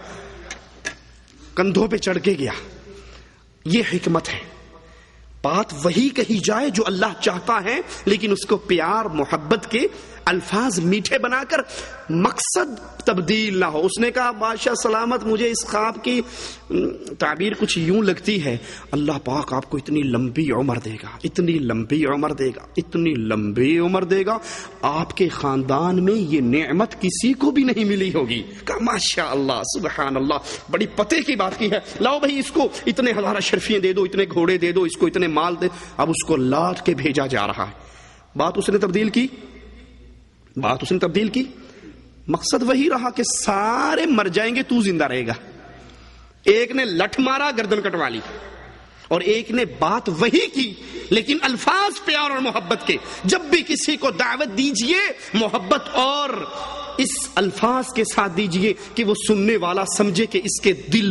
Speaker 1: کندھوں پہ چڑھ کے گیا. یہ حکمت ہے. بات وہی کہی جائے جو اللہ چاہتا ہے، لیکن اس کو پیار محبت کے الفاظ میٹھے بنا کر مقصد تبدیل نہ ہو. اس نے کہا بادشاہ سلامت مجھے اس خواب کی تعبیر کچھ یوں لگتی ہے، اللہ پاک آپ کو اتنی لمبی عمر دے گا، اتنی لمبی عمر دے گا، اتنی لمبی عمر دے گا، آپ کے خاندان میں یہ نعمت کسی کو بھی نہیں ملی ہوگی. کہا ماشاء اللہ سبحان اللہ، بڑی پتے کی بات کی ہے. لاؤ بھائی اس کو اتنے ہزار اشرفیاں دے دو، اتنے گھوڑے دے دو، اس کو اتنے مال دے. اب اس کو لاد کے بھیجا جا رہا ہے. بات اس نے تبدیل کی، بات اس نے تبدیل کی. مقصد وہی رہا کہ سارے مر جائیں گے، تو زندہ رہے گا. ایک نے لٹھ مارا، گردن کٹوا لی، اور ایک نے بات وہی کی لیکن الفاظ پیار اور محبت کے. جب بھی کسی کو دعوت دیجئے محبت اور اس الفاظ کے ساتھ دیجئے کہ وہ سننے والا سمجھے کہ اس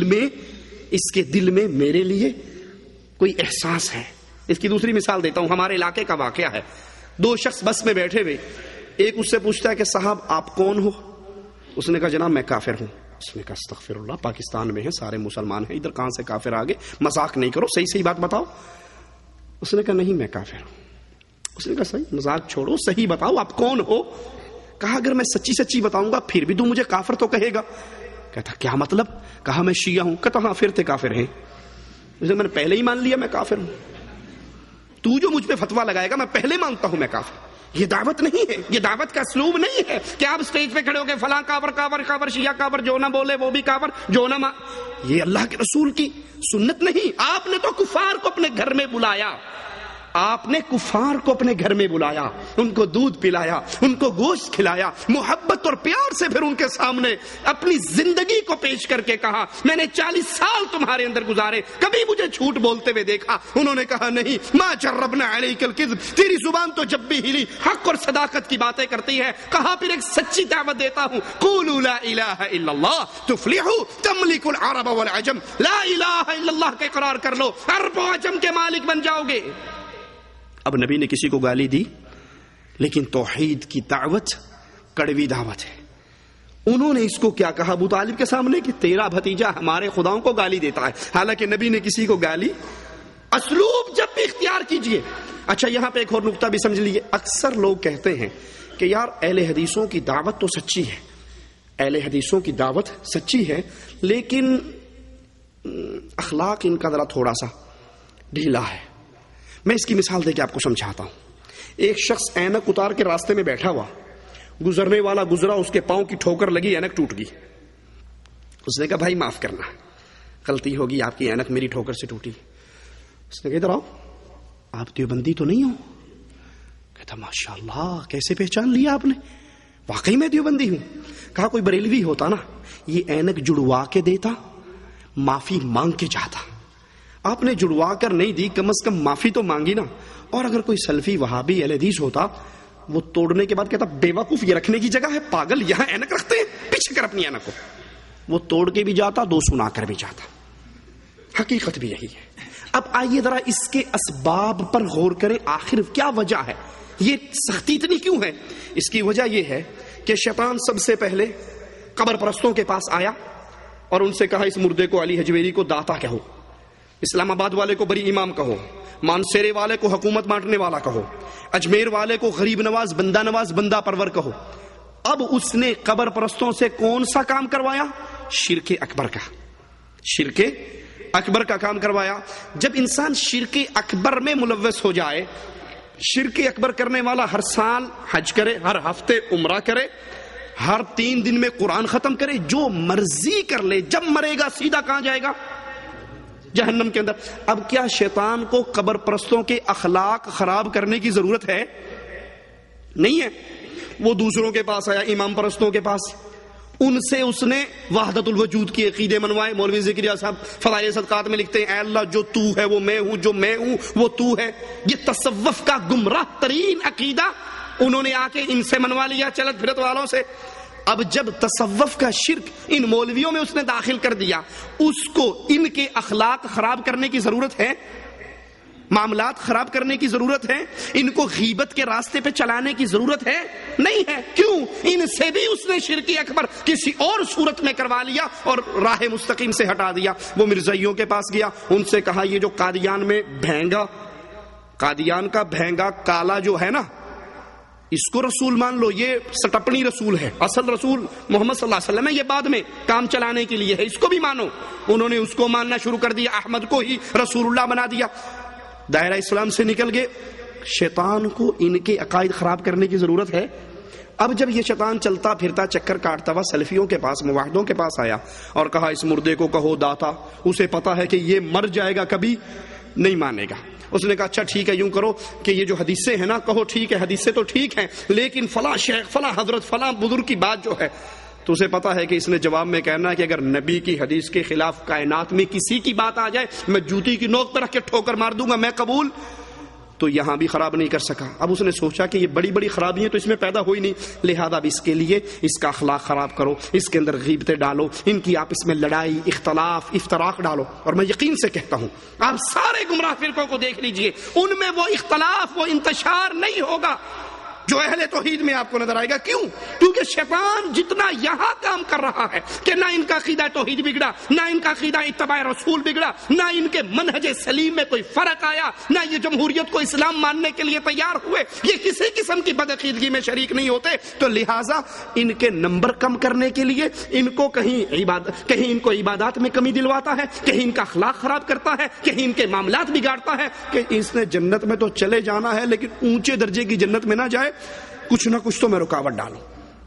Speaker 1: کے دل میں میرے لیے کوئی احساس ہے. اس کی دوسری مثال دیتا ہوں، ہمارے علاقے کا واقعہ ہے. دو شخص بس میں بیٹھے ہوئے، ایک اس سے پوچھتا ہے کہ صاحب آپ کون ہو؟ اس نے کہا جناب میں کافر ہوں. اس نے کہا استغفر اللہ، پاکستان میں ہیں سارے مسلمان ہیں، ادھر کہاں سے کافر آ گئے؟ مذاق نہیں کرو، صحیح بات بتاؤ. اس نے کہا نہیں میں کافر ہوں. اس نے کہا صحیح، مذاق چھوڑو، صحیح بتاؤ آپ کون ہو. کہا اگر میں سچی سچی بتاؤں گا پھر بھی تو مجھے کافر تو کہے گا. کہتا کیا مطلب؟ کہا میں شیعہ ہوں. کہتا ہاں پھر تے کافر ہیں. میں نے پہلے ہی مان لیا میں کافر ہوں. تو جو مجھ پہ فتویٰ لگائے گا میں پہلے مانتا ہوں میں کافر. یہ دعوت نہیں ہے، یہ دعوت کا اسلوب نہیں ہے کہ آپ اسٹیج پہ کھڑے ہو کے فلاں کافر کافر کافر شیعہ کافر، جو نہ بولے وہ بھی کافر، جو نہ یہ اللہ کے رسول کی سنت نہیں. آپ نے تو کفار کو اپنے گھر میں بلایا، آپ نے کفار کو اپنے گھر میں بلایا، ان کو دودھ پلایا، ان کو گوشت کھلایا، محبت اور پیار سے پھر ان کے سامنے اپنی زندگی کو پیش کر کے کہا میں نے 40 سال تمہارے اندر گزارے، کبھی مجھے جھوٹ بولتے ہوئے دیکھا؟ انہوں نے کہا نہیں، ما جربنا علیک الکذب، تیری زبان تو جب بھی ہلی حق اور صداقت کی باتیں کرتی ہے. کہا پھر ایک سچی دعوت دیتا ہوں، قولوا لا الہ الا اللہ تفلحوا تملک العرب والعجم. لا الہ الا اللہ کے اقرار کر لو، عرب و عجم کے مالک بن جاؤ گے. اب نبی نے کسی کو گالی دی، لیکن توحید کی دعوت کڑوی دعوت ہے. انہوں نے اس کو کیا کہا ابو طالب کے سامنے کہ تیرا بھتیجا ہمارے خداؤں کو گالی دیتا ہے، حالانکہ نبی نے کسی کو گالی. اسلوب جب بھی اختیار کیجئے. اچھا یہاں پہ ایک اور نقطہ بھی سمجھ لیجیے. اکثر لوگ کہتے ہیں کہ یار اہل حدیثوں کی دعوت تو سچی ہے، اہل حدیثوں کی دعوت سچی ہے، لیکن اخلاق ان کا ذرا تھوڑا سا ڈھیلا ہے. میں اس کی مثال دے کے آپ کو سمجھاتا ہوں. ایک شخص اینک اتار کے راستے میں بیٹھا ہوا، گزرنے والا گزرا، اس کے پاؤں کی ٹھوکر لگی، اینک ٹوٹ گئی. اس نے کہا بھائی معاف کرنا، غلطی ہوگی، آپ کی اینک میری ٹھوکر سے ٹوٹی. اس نے کہا ادھر آؤ، آپ دیوبندی تو نہیں ہو؟ کہتا ماشاء اللہ کیسے پہچان لیا آپ نے؟ واقعی میں دیوبندی ہوں. کہا کوئی بریلوی ہوتا نا یہ اینک جڑوا کے دیتا، معافی مانگ کے جاتا. آپ نے جڑوا کر نہیں دی، کم از کم معافی تو مانگی نا. اور اگر کوئی سلفی وہابی اہل حدیث ہوتا وہ توڑنے کے بعد کہتا بیوقوف یہ رکھنے کی جگہ ہے، پاگل یہاں اینک رکھتے ہیں، پیچھے کر اپنی اینک کو. وہ توڑ کے بھی جاتا، دو سنا کر بھی جاتا. حقیقت بھی یہی ہے. اب آئیے ذرا اس کے اسباب پر غور کریں، آخر کیا وجہ ہے، یہ سختی اتنی کیوں ہے؟ اس کی وجہ یہ ہے کہ شیطان سب سے پہلے قبر پرستوں کے پاس آیا اور ان سے کہا اس مردے کو علی حجویری کو داتا کہو، اسلام آباد والے کو بری امام کہو، مانسیرے والے کو حکومت بانٹنے والا کہو، اجمیر والے کو غریب نواز بندہ پرور کہو. اب اس نے قبر پرستوں سے کون سا کام کروایا؟ شرک اکبر کا. شرک اکبر کا کام کروایا. جب انسان شرک اکبر میں ملوث ہو جائے، شرک اکبر کرنے والا ہر سال حج کرے، ہر ہفتے عمرہ کرے، ہر 3 دن میں قرآن ختم کرے، جو مرضی کر لے، جب مرے گا سیدھا کہاں جائے گا؟ جہنم کے اندر. اب کیا شیطان کو قبر پرستوں کے اخلاق خراب کرنے کی ضرورت ہے؟ نہیں ہے. وہ دوسروں کے پاس آیا، امام پرستوں کے پاس، ان سے اس نے وحدت الوجود کی عقیدے منوائے. مولوی زکریا صاحب فضائل صدقات میں لکھتے ہیں اے اللہ جو تو ہے وہ میں ہوں، جو میں ہوں وہ تو ہے. یہ تصوف کا گمراہ ترین عقیدہ انہوں نے آ کے ان سے منوا لیا، چلت پھرت والوں سے. اب جب تصوف کا شرک ان مولویوں میں اس نے داخل کر دیا، اس کو ان کے اخلاق خراب کرنے کی ضرورت ہے، معاملات خراب کرنے کی ضرورت ہے، ان کو غیبت کے راستے پہ چلانے کی ضرورت ہے؟ نہیں ہے. کیوں؟ ان سے بھی اس نے شرک اکبر کسی اور صورت میں کروا لیا اور راہ مستقیم سے ہٹا دیا. وہ مرزائیوں کے پاس گیا، ان سے کہا یہ جو قادیان میں بھینگا، قادیان کا بھینگا کالا جو ہے نا، اس کو رسول مان لو، یہ سٹپنی رسول ہے، اصل رسول محمد صلی اللہ علیہ وسلم ہے، یہ بعد میں کام چلانے کے لیے ہے، اس کو بھی مانو. انہوں نے اس کو ماننا شروع کر دیا، احمد کو ہی رسول اللہ بنا دیا. دائرہ اسلام سے نکل گئے. شیطان کو ان کے عقائد خراب کرنے کی ضرورت ہے. اب جب یہ شیطان چلتا پھرتا چکر کاٹتا ہوا سلفیوں کے پاس، موحدوں کے پاس آیا اور کہا اس مردے کو کہو داتا، اسے پتا ہے کہ یہ مر جائے گا، کبھی نہیں مانے گا. اس نے کہا اچھا ٹھیک ہے، یوں کرو کہ یہ جو حدیثیں ہیں نا، کہو ٹھیک ہے حدیثیں تو ٹھیک ہیں، لیکن فلاں شیخ فلاں حضرت فلاں بزرگ کی بات جو ہے، تو اسے پتا ہے کہ اس نے جواب میں کہنا ہے کہ اگر نبی کی حدیث کے خلاف کائنات میں کسی کی بات آ جائے، میں جوتی کی نوک پہ رکھ کے ٹھوکر مار دوں گا، میں قبول. تو یہاں بھی خراب نہیں کر سکا. اب اس نے سوچا کہ یہ بڑی بڑی خرابیاں تو اس میں پیدا ہوئی نہیں، لہذا اب اس کے لیے اس کا اخلاق خراب کرو، اس کے اندر غیبتیں ڈالو، ان کی آپس میں لڑائی، اختلاف، افتراق ڈالو. اور میں یقین سے کہتا ہوں آپ سارے گمراہ فرقوں کو دیکھ لیجئے، ان میں وہ اختلاف، وہ انتشار نہیں ہوگا جو اہل توحید میں آپ کو نظر آئے گا. کیوں؟ کیونکہ شیطان جتنا یہاں کام کر رہا ہے کہ نہ ان کا عقیدہ توحید بگڑا، نہ ان کا عقیدہ اتباع رسول بگڑا، نہ ان کے منہج سلیم میں کوئی فرق آیا، نہ یہ جمہوریت کو اسلام ماننے کے لیے تیار ہوئے، یہ کسی قسم کی بدعقیدگی میں شریک نہیں ہوتے، تو لہٰذا ان کے نمبر کم کرنے کے لیے ان کو کہیں ان کو عبادات میں کمی دلواتا ہے، کہیں ان کا اخلاق خراب کرتا ہے، کہیں ان کے معاملات بگاڑتا ہے کہ اس نے جنت میں تو چلے جانا ہے لیکن اونچے درجے کی جنت میں نہ جائے، کچھ نہ کچھ تو میں رکاوٹ ڈالوں.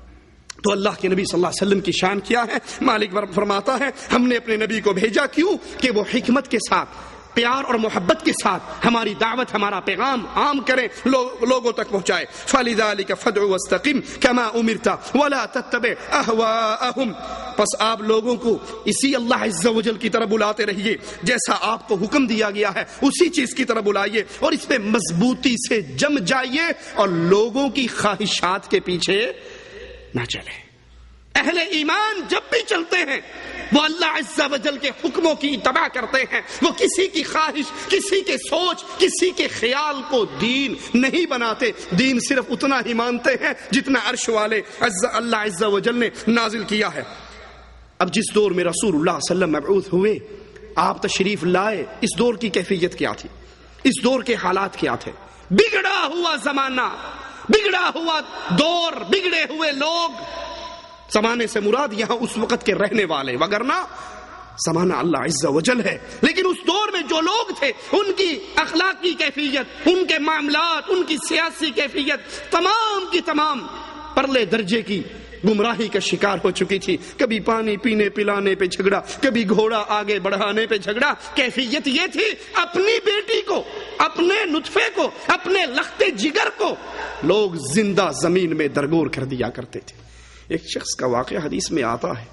Speaker 1: تو اللہ کے نبی صلی اللہ علیہ وسلم کی شان کیا ہے؟ مالک فرماتا ہے ہم نے اپنے نبی کو بھیجا کیوں؟ کہ وہ حکمت کے ساتھ، پیار اور محبت کے ساتھ ہماری دعوت، ہمارا پیغام عام کریں، لوگوں تک پہنچائے. فَلِذَلِكَ فَادْعُ وَاسْتَقِمْ كَمَا أُمِرْتَ وَلَا تَتَّبِعْ أَهْوَاءَهُمْ. پس آپ لوگوں کو اسی اللہ عز و جل کی طرف بلاتے رہیے، جیسا آپ کو حکم دیا گیا ہے اسی چیز کی طرف بلائیے، اور اس پہ مضبوطی سے جم جائیے اور لوگوں کی خواہشات کے پیچھے نہ چلیں. اہل ایمان جب بھی چلتے ہیں وہ اللہ عز و جل کے حکموں کی اتباع کرتے ہیں، وہ کسی کی خواہش، کسی کے سوچ، کسی کے خیال کو دین نہیں بناتے. دین صرف اتنا ہی مانتے ہیں جتنا عرش والے اللہ عز و جل نے نازل کیا ہے. اب جس دور میں رسول اللہ صلی اللہ علیہ وسلم مبعوث ہوئے، آپ تشریف لائے، اس دور کی کیفیت کیا تھی؟ اس دور کے حالات کیا تھے؟ بگڑا ہوا زمانہ، بگڑا ہوا دور، بگڑے ہوئے لوگ. زمانے سے مراد یہاں اس وقت کے رہنے والے، وگرنہ زمانہ اللہ عز و جل ہے. لیکن اس دور میں جو لوگ تھے ان کی اخلاقی کیفیت، ان کے معاملات، ان کی سیاسی کیفیت تمام کی تمام پرلے درجے کی گمراہی کا شکار ہو چکی تھی. کبھی پانی پینے پلانے پہ جھگڑا، کبھی گھوڑا آگے بڑھانے پہ جھگڑا. کیفیت یہ تھی اپنی بیٹی کو، اپنے نطفے کو، اپنے لختے جگر کو لوگ زندہ زمین میں درگور کر دیا کرتے تھے. ایک شخص کا واقعہ حدیث میں آتا ہے،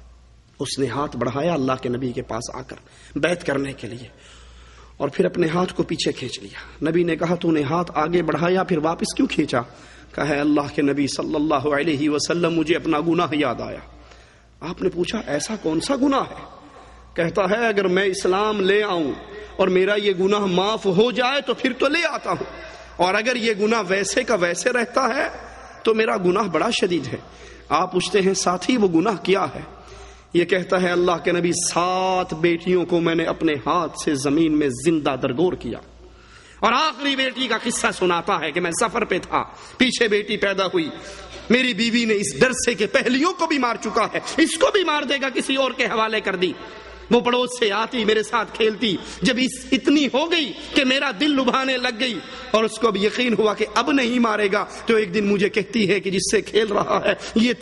Speaker 1: اس نے ہاتھ بڑھایا اللہ کے نبی کے پاس آ کر بیعت کرنے کے لیے، اور پھر اپنے ہاتھ کو پیچھے کھینچ لیا. نبی نے کہا تو نے ہاتھ آگے بڑھایا پھر واپس کیوں کھینچا؟ کہا ہے اللہ کے نبی صلی اللہ علیہ وسلم مجھے اپنا گناہ یاد آیا. آپ نے پوچھا ایسا کون سا گناہ ہے؟ کہتا ہے اگر میں اسلام لے آؤں اور میرا یہ گناہ معاف ہو جائے تو پھر تو لے آتا ہوں، اور اگر یہ گناہ ویسے کا ویسے رہتا ہے تو میرا گناہ بڑا شدید ہے. آپ پوچھتے ہیں ساتھی وہ گناہ کیا ہے؟ یہ کہتا ہے اللہ کے نبی 7 بیٹیوں کو میں نے اپنے ہاتھ سے زمین میں زندہ درگور کیا، اور آخری بیٹی کا قصہ سناتا ہے کہ میں سفر پہ تھا، پیچھے بیٹی پیدا ہوئی، میری بیوی نے اس ڈر سے کہ پہلیوں کو بھی مار چکا ہے اس کو بھی مار دے گا کسی اور کے حوالے کر دی. وہ پڑوس سے آتی میرے ساتھ کھیلتی، جب اتنی ہو گئی کہ میرا دل لبھانے لگ گئی اور اس کو اب یقین ہوا کہ اب نہیں مارے گا، تو ایک دن مجھے کہتی ہے کہ جس سے کھیل رہا ہے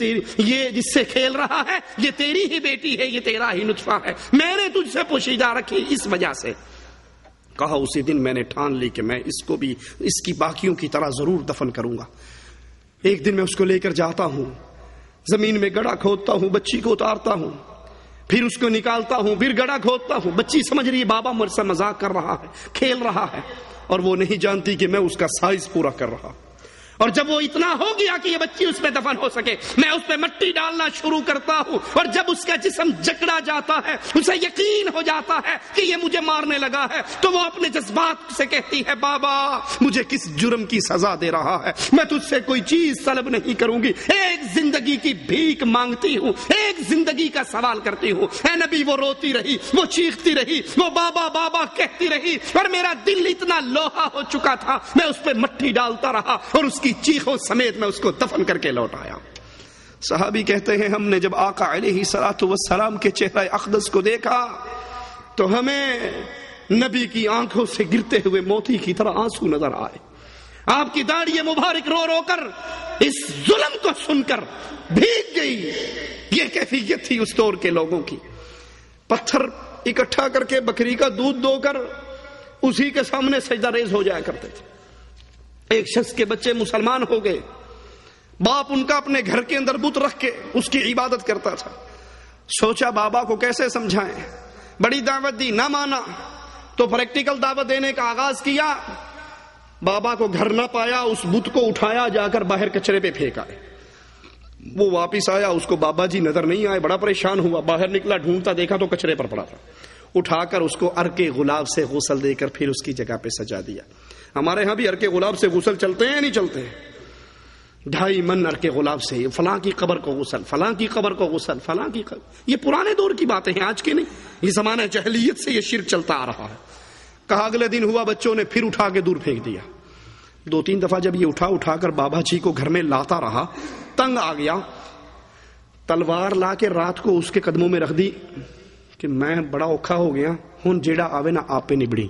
Speaker 1: یہ جس سے کھیل رہا ہے یہ تیری ہی بیٹی ہے، یہ تیرا ہی نطفہ ہے، میں نے تجھ سے پوشیدہ رکھی اس وجہ سے. کہا اسی دن میں نے ٹھان لی کہ میں اس کو بھی اس کی باقیوں کی طرح ضرور دفن کروں گا. ایک دن میں اس کو لے کر جاتا ہوں، زمین میں گڑھا کھودتا ہوں، بچی کو اتارتا ہوں، پھر اس کو نکالتا ہوں، پھر گڑھا کھودتا ہوں. بچی سمجھ رہی ہے بابا مجھ سے مذاق کر رہا ہے، کھیل رہا ہے، اور وہ نہیں جانتی کہ میں اس کا سائز پورا کر رہا. اور جب وہ اتنا ہو گیا کہ یہ بچی اس میں دفن ہو سکے، میں اس پہ مٹی ڈالنا شروع کرتا ہوں، اور جب اس کا جسم جکڑا جاتا ہے، اسے یقین ہو جاتا ہے کہ یہ مجھے مارنے لگا ہے، تو وہ اپنے جذبات سے کہتی ہے بابا مجھے کس جرم کی سزا دے رہا ہے، میں تجھ سے کوئی چیز طلب نہیں کروں گی، ایک زندگی کی بھیک مانگتی ہوں، ایک زندگی کا سوال کرتی ہوں. اے نبی وہ روتی رہی، وہ چیختی رہی، وہ بابا بابا کہتی رہی، اور میرا دل اتنا لوہا ہو چکا تھا، میں اس پہ مٹی ڈالتا رہا اور اس کی چیخوں سمیت میں اس کو دفن کر کے لوٹ آیا. صحابی کہتے ہیں ہم نے جب آقا علیہ الصلوۃ والسلام کے چہرہ اقدس کو دیکھا تو ہمیں نبی کی آنکھوں سے گرتے ہوئے موتی کی طرح آنسو نظر آئے. آپ کی داڑھی مبارک رو رو کر اس ظلم کو سن کر بھیگ گئی. یہ کیفیت تھی اس دور کے لوگوں کی. پتھر اکٹھا کر کے بکری کا دودھ دو کر اسی کے سامنے سجدہ ریز ہو جایا کرتے تھے. ایک شخص کے بچے مسلمان ہو گئے، باپ ان کا اپنے گھر کے اندر بت رکھ کے اس کی عبادت کرتا تھا. سوچا بابا کو کیسے سمجھائیں، بڑی دعوت دی، نہ مانا، تو پریکٹیکل دعوت دینے کا آغاز کیا. بابا کو گھر نہ پایا، اس بت کو اٹھایا جا کر باہر کچرے پہ پھینکا. وہ واپس آیا، اس کو بابا جی نظر نہیں آئے، بڑا پریشان ہوا، باہر نکلا، ڈھونڈتا دیکھا تو کچرے پر پڑا تھا. اٹھا کر اس کو عرق گلاب سے غسل دے کر پھر اس کی جگہ پہ سجا دیا. ہمارے ہاں بھی عرق گلاب سے غسل چلتے ہیں یا نہیں چلتے ہیں؟ 2.5 من عرق گلاب سے فلاں کی قبر کو غسل، فلاں کی قبر کو غسل، فلاں کی قبر. یہ پرانے دور کی باتیں ہیں، آج کی نہیں. یہ زمانہ جاہلیت سے یہ شرک چلتا آ رہا ہے. کہا اگلے دن ہوا بچوں نے پھر اٹھا کے دور پھینک دیا. 2-3 دفعہ جب یہ اٹھا کر بابا جی کو گھر میں لاتا رہا، تنگ آ گیا، تلوار لا کے رات کو اس کے قدموں میں رکھ دی کہ میں بڑا اوکھا ہو گیا ہوں، جیڑا آوے نہ آپ پہ نبڑی،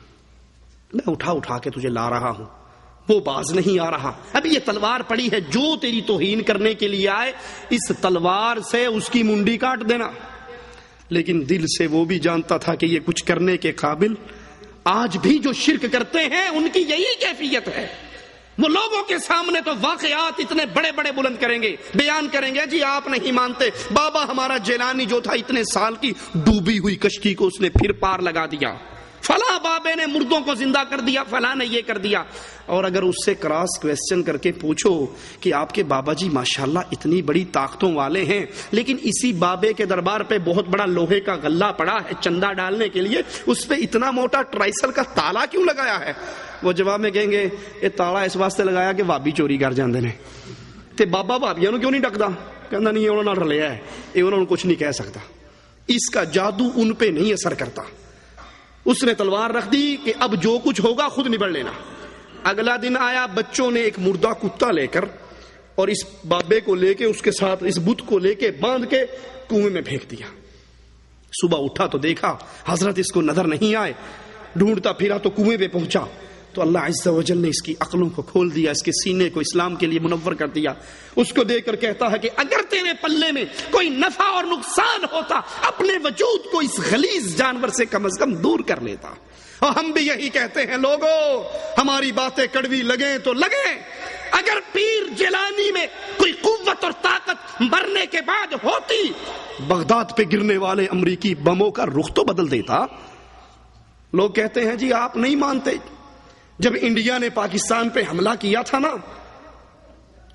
Speaker 1: میں اٹھا کے تجھے لا رہا ہوں. وہ باز نہیں آ رہا. اب یہ تلوار پڑی ہے، جو تیری توہین کرنے کے لیے آئے اس تلوار سے اس کی منڈی کاٹ دینا. لیکن دل سے وہ بھی جانتا تھا کہ یہ کچھ کرنے کے قابل. آج بھی جو شرک کرتے ہیں ان کی یہی کیفیت ہے. وہ لوگوں کے سامنے تو واقعات اتنے بڑے بڑے بلند کریں گے، بیان کریں گے، جی آپ نہیں مانتے، بابا ہمارا جیلانی جو تھا اتنے سال کی ڈوبی ہوئی کشتی کو اس نے پھر پار لگا دیا، فلاں بابے نے مردوں کو زندہ کر دیا، فلاں نے یہ کر دیا. اور اگر اس سے کراس کویسچن کر کے پوچھو کہ آپ کے بابا جی ماشاءاللہ اتنی بڑی طاقتوں والے ہیں، لیکن اسی بابے کے دربار پہ بہت بڑا لوہے کا غلہ پڑا ہے چندہ ڈالنے کے لیے، اس پہ اتنا موٹا ٹرائسل کا تالا کیوں لگایا ہے؟ وہ جواب میں کہیں گے یہ تالا اس واسطے لگایا کہ بابی چوری کر جاندے نے، تے بابا بابیاں نو کیوں نہیں ڈکدا؟ کہندا نہیں انہوں نے رلیا ہے، یہ انہوں نے کچھ نہیں کہہ سکتا. اس کا جادو ان پہ نہیں اثر کرتا. اس نے تلوار رکھ دی کہ اب جو کچھ ہوگا خود نبڑ لینا. اگلا دن آیا، بچوں نے ایک مردہ کتا لے کر اور اس بابے کو لے کے اس کے ساتھ اس بت کو لے کے باندھ کے کنویں میں پھینک دیا. صبح اٹھا تو دیکھا حضرت اس کو نظر نہیں آئے، ڈھونڈتا پھرا تو کنویں پہ پہنچا تو اللہ عز و جل نے اس کی عقلوں کو کھول دیا، اس کے سینے کو اسلام کے لیے منور کر دیا. اس کو دیکھ کر کہتا ہے کہ اگر تیرے پلے میں کوئی نفع اور نقصان ہوتا اپنے وجود کو اس غلیظ جانور سے کم از کم دور کر لیتا. اور ہم بھی یہی کہتے ہیں، لوگوں ہماری باتیں کڑوی لگیں تو لگیں، اگر پیر جیلانی میں کوئی قوت اور طاقت مرنے کے بعد ہوتی، بغداد پہ گرنے والے امریکی بموں کا رخ تو بدل دیتا. لوگ کہتے ہیں جی آپ نہیں مانتے، جب انڈیا نے پاکستان پہ حملہ کیا تھا نا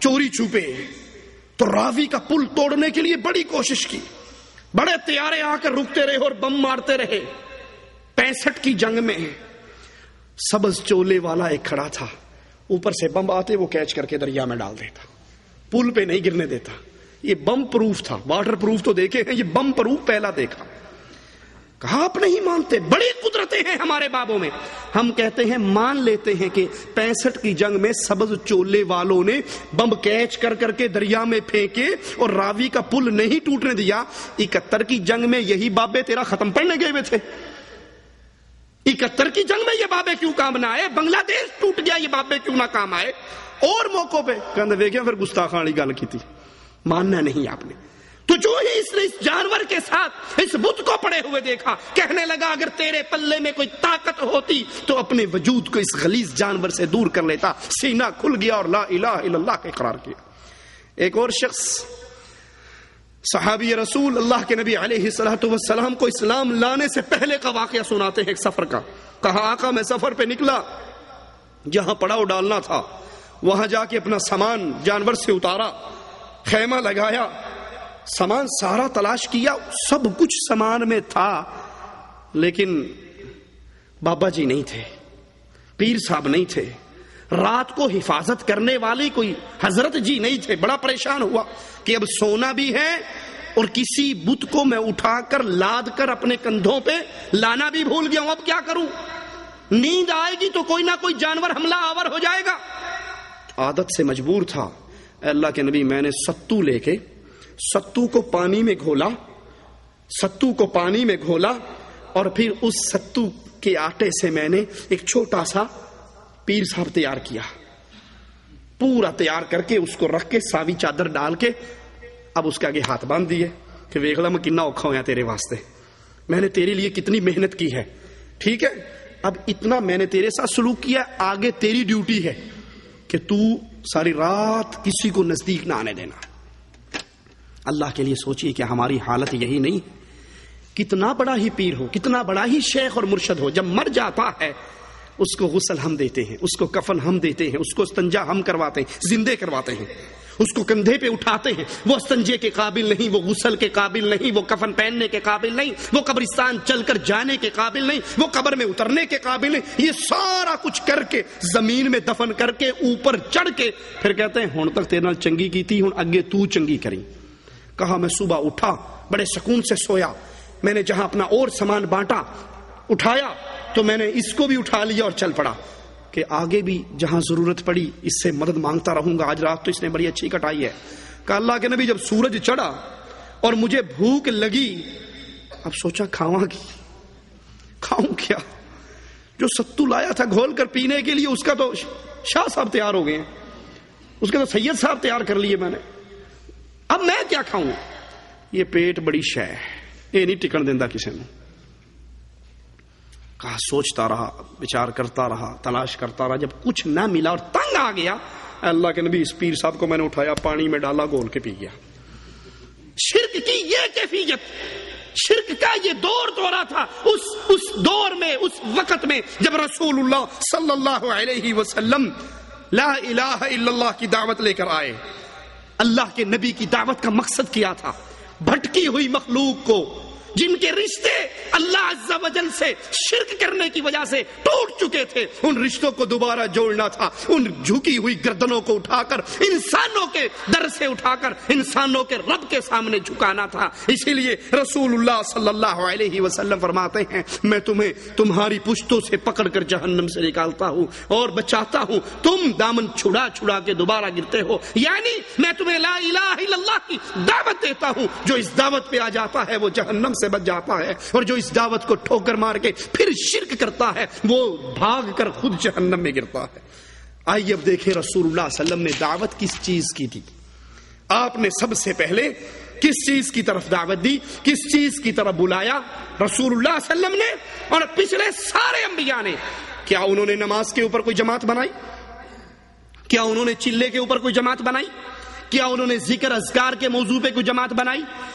Speaker 2: چوری چھپے تو راوی کا پل توڑنے کے لیے بڑی کوشش کی. بڑے طیارے آ کر رکتے رہے اور بم مارتے رہے. 65 کی جنگ میں سبز چولے والا ایک کھڑا تھا, اوپر سے بم آتے وہ کیچ کر کے دریا میں ڈال دیتا, پل پہ نہیں گرنے دیتا. یہ بم پروف تھا, واٹر پروف تو دیکھے ہیں, یہ بم پروف پہلا دیکھا. کہا آپ نہیں مانتے, بڑی قدرتیں ہیں ہمارے بابوں میں. ہم کہتے ہیں مان لیتے ہیں کہ 65 کی جنگ میں سبز چولے والوں نے بم کیچ کر کر کے دریا میں پھینکے اور راوی کا پل نہیں ٹوٹنے دیا. 71 کی جنگ میں یہی بابے تیرا ختم پڑنے گئے ہوئے تھے. 71 کی جنگ میں یہ بابے کیوں کام نہ آئے؟ بنگلہ دیش ٹوٹ گیا, یہ بابے کیوں نہ کام آئے؟ اور موقعوں پہ کہندے ویکھیا پھر گستاخان والی گل کی تھی, ماننا نہیں آپ نے. تو جو ہی اس نے اس جانور کے ساتھ اس بت کو پڑے ہوئے دیکھا, کہنے لگا اگر تیرے پلے میں کوئی طاقت ہوتی تو اپنے وجود کو اس غلیظ جانور سے دور کر لیتا. سینہ کھل گیا اور لا الہ الا اللہ کا اقرار کیا. ایک اور شخص صحابی رسول اللہ کے نبی علیہ الصلوۃ والسلام کو اسلام لانے سے پہلے کا واقعہ سناتے ہیں. ایک سفر کا, کہا آقا میں سفر پہ نکلا, جہاں پڑاؤ ڈالنا تھا وہاں جا کے اپنا سامان جانور سے اتارا, خیمہ لگایا, سامان سارا تلاش کیا, سب کچھ سامان میں تھا, لیکن بابا جی نہیں تھے, پیر صاحب نہیں تھے, رات کو حفاظت کرنے والی کوئی حضرت جی نہیں تھے. بڑا پریشان ہوا کہ اب سونا بھی ہے اور کسی بت کو میں اٹھا کر لاد کر اپنے کندھوں پہ لانا بھی بھول گیا ہوں, اب کیا کروں؟ نیند آئے گی تو کوئی نہ کوئی جانور حملہ آور ہو جائے گا. عادت سے مجبور تھا. اللہ کے نبی میں نے ستو لے کے ستو کو پانی میں گھولا اور پھر اس ستو کے آٹے سے میں نے ایک چھوٹا سا پیر صاحب تیار کیا, پورا تیار کر کے اس کو رکھ کے ساوی چادر ڈال کے اب اس کے آگے ہاتھ باندھ دیے کہ ویکھ لا میں کتنا اوکھا ہویا تیرے واسطے, میں نے تیرے لیے کتنی محنت کی ہے, ٹھیک ہے اب اتنا میں نے تیرے ساتھ سلوک کیا, آگے تیری ڈیوٹی ہے کہ تو ساری رات کسی کو نزدیک نہ آنے دینا. اللہ کے لیے سوچئے کہ ہماری حالت یہی نہیں, کتنا بڑا ہی پیر ہو, کتنا بڑا ہی شیخ اور مرشد ہو, جب مر جاتا ہے اس کو غسل ہم دیتے ہیں, اس کو کفن ہم دیتے ہیں, اس کو استنجا ہم کرواتے ہیں, زندے کرواتے ہیں, اس کو کندھے پہ اٹھاتے ہیں. وہ استنجے کے قابل نہیں, وہ غسل کے قابل نہیں, وہ کفن پہننے کے قابل نہیں, وہ قبرستان چل کر جانے کے قابل نہیں, وہ قبر میں اترنے کے قابل نہیں. یہ سارا کچھ کر کے زمین میں دفن کر کے اوپر چڑھ کے پھر کہتے ہیں ہن تک تیرے نال چنگی کی تھی, ہن اگے تو چنگی کریں. کہا میں صبح اٹھا, بڑے سکون سے سویا, میں نے جہاں اپنا اور سامان بانٹا اٹھایا تو میں نے اس کو بھی اٹھا لیا اور چل پڑا کہ آگے بھی جہاں ضرورت پڑی اس سے مدد مانگتا رہوں گا. آج رات تو اس نے بڑی اچھی کٹائی ہے. کہ اللہ کے نبی جب سورج چڑھا اور مجھے بھوک لگی, اب سوچا کھاؤں کیا, جو ستو لایا تھا گھول کر پینے کے لیے اس کا تو شاہ صاحب تیار ہو گئے ہیں, اس کے تو سید صاحب تیار کر لیے میں نے, اب میں کیا کھاؤں؟ یہ پیٹ بڑی شے ہے, یہ نہیں ٹکن دیندہ کسی نے. کہا سوچتا رہا, ਵਿਚار کرتا رہا, تلاش کرتا رہا, جب کچھ نہ ملا اور تنگ آ گیا, اللہ کے نبی اس پیر صاحب کو میں نے اٹھایا, پانی میں ڈالا, گھول کے پی گیا. شرک کی یہ کیفیت, شرک کا یہ دورہ تھا اس دور میں, اس وقت میں جب رسول اللہ صلی اللہ علیہ وسلم لا الہ الا اللہ کی دعوت لے کر آئے. اللہ کے نبی کی دعوت کا مقصد کیا تھا؟ بھٹکی ہوئی مخلوق کو, جن کے رشتے اللہ عز و جل سے شرک کرنے کی وجہ سے ٹوٹ چکے تھے, ان رشتوں کو دوبارہ جوڑنا تھا. ان جھکی ہوئی گردنوں کو اٹھا کر انسانوں کے در سے اٹھا کر انسانوں کے رب کے سامنے جھکانا تھا. اسی لیے رسول اللہ صلی اللہ علیہ وسلم فرماتے ہیں میں تمہیں تمہاری پشتوں سے پکڑ کر جہنم سے نکالتا ہوں اور بچاتا ہوں, تم دامن چھڑا کے دوبارہ گرتے ہو. یعنی میں تمہیں لا الہ الا اللہ کی دعوت دیتا ہوں, جو اس دعوت پہ آ جاتا ہے وہ جہنم سے بچ جاتا ہے, اور جو اس دعوت کو ٹھوکر مار کے پھر شرک کرتا ہے وہ بھاگ کر خود جہنم میں گرتا ہے. آئیے اب دیکھیں رسول اللہ صلی اللہ علیہ وسلم نے دعوت کس چیز کی تھی. آپ نے سب سے پہلے کس چیز کی طرف دعوت دی, کس چیز کی طرف بلایا رسول اللہ صلی اللہ علیہ وسلم نے اور پچھلے سارے انبیاء نے؟ کیا انہوں نے نماز کے اوپر کوئی جماعت بنائی؟ کیا انہوں نے چلے کے اوپر کوئی جماعت بنائی؟ کیا انہوں نے ذکر اذکار کے موضوع پہ کوئی جماعت بنائی؟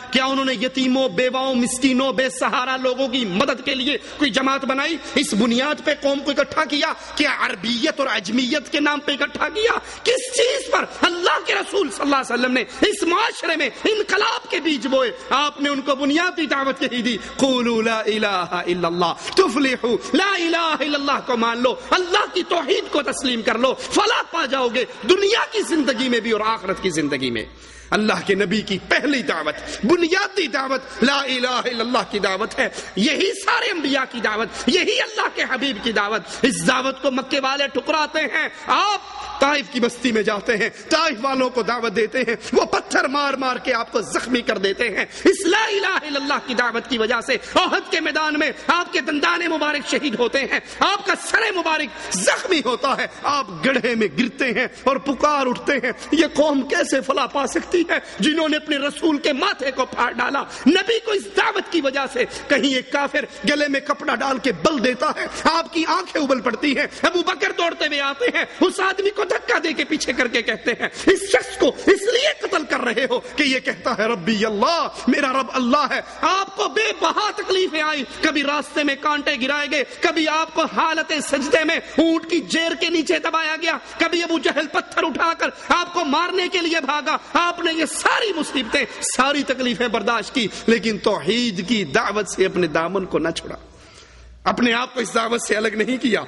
Speaker 2: کیا انہوں نے یتیموں، بیواؤں، مسکینوں، بے سہارا لوگوں کی مدد کے لیے کوئی جماعت بنائی؟ اس بنیاد پہ قوم کو اکٹھا کیا؟ کیا عربیت اور عجمیت کے نام پہ اکٹھا کیا؟ کس چیز پر؟ اللہ کے رسول صلی اللہ علیہ وسلم نے اس معاشرے میں انقلاب کے بیج بوئے، آپ نے ان کو بنیادی دعوت یہی دی، قولوا لا الہ الا اللہ تفلحوا، لا الہ الا اللہ کو مان لو، اللہ کی توحید کو تسلیم کر لو، فلاح پا جاؤ گے دنیا کی زندگی میں بھی اور آخرت کی زندگی میں۔ اللہ کے نبی کی پہلی دعوت، بنیادی دعوت لا الہ الا اللہ کی دعوت ہے، یہی سارے انبیاء کی دعوت، یہی اللہ کے حبیب کی دعوت۔ اس دعوت کو مکے والے ٹکراتے ہیں، آپ طائف کی بستی میں جاتے ہیں، طائف والوں کو دعوت دیتے ہیں، وہ پتھر مار مار کے آپ کو زخمی کر دیتے ہیں۔ اس لا الہ الا اللہ کی دعوت کی وجہ سے احد کے میدان میں آپ کے دندان مبارک شہید ہوتے ہیں، آپ کا سر مبارک زخمی ہوتا ہے، آپ گڑھے میں گرتے ہیں اور پکار اٹھتے ہیں، یہ قوم کیسے فلاح پا سکتی ہے جنہوں نے اپنے رسول کے ماتھے کو پھاڑ ڈالا؟ نبی کو اس دعوت کی وجہ سے کہیں ایک کافر گلے میں کپڑا ڈال کے بل دیتا ہے، آپ کی آنکھیں ابل پڑتی ہیں، ابو بکر دوڑتے ہوئے آتے ہیں، اس آدمی کو دھکا دے کے پیچھے کر کے کہتے ہیں اس شخص کو اس لیے قتل کر رہے ہو کہ یہ کہتا ہے ربی اللہ، میرا رب اللہ ہے۔ آپ کو بے بہا تکلیفیں آئی، کبھی راستے میں کانٹے گرائے گئے، کبھی آپ کو حالت سجدے میں اونٹ کی جیر کے نیچے دبایا گیا، کبھی ابو جہل پتھر اٹھا کر آپ کو مارنے کے لیے بھاگا، آپ نے یہ ساری مصیبتیں، ساری تکلیفیں برداشت کی، لیکن توحید کی دعوت سے اپنے دامن کو نہ چھوڑا، اپنے آپ کو اس دعوت سے الگ نہیں کیا۔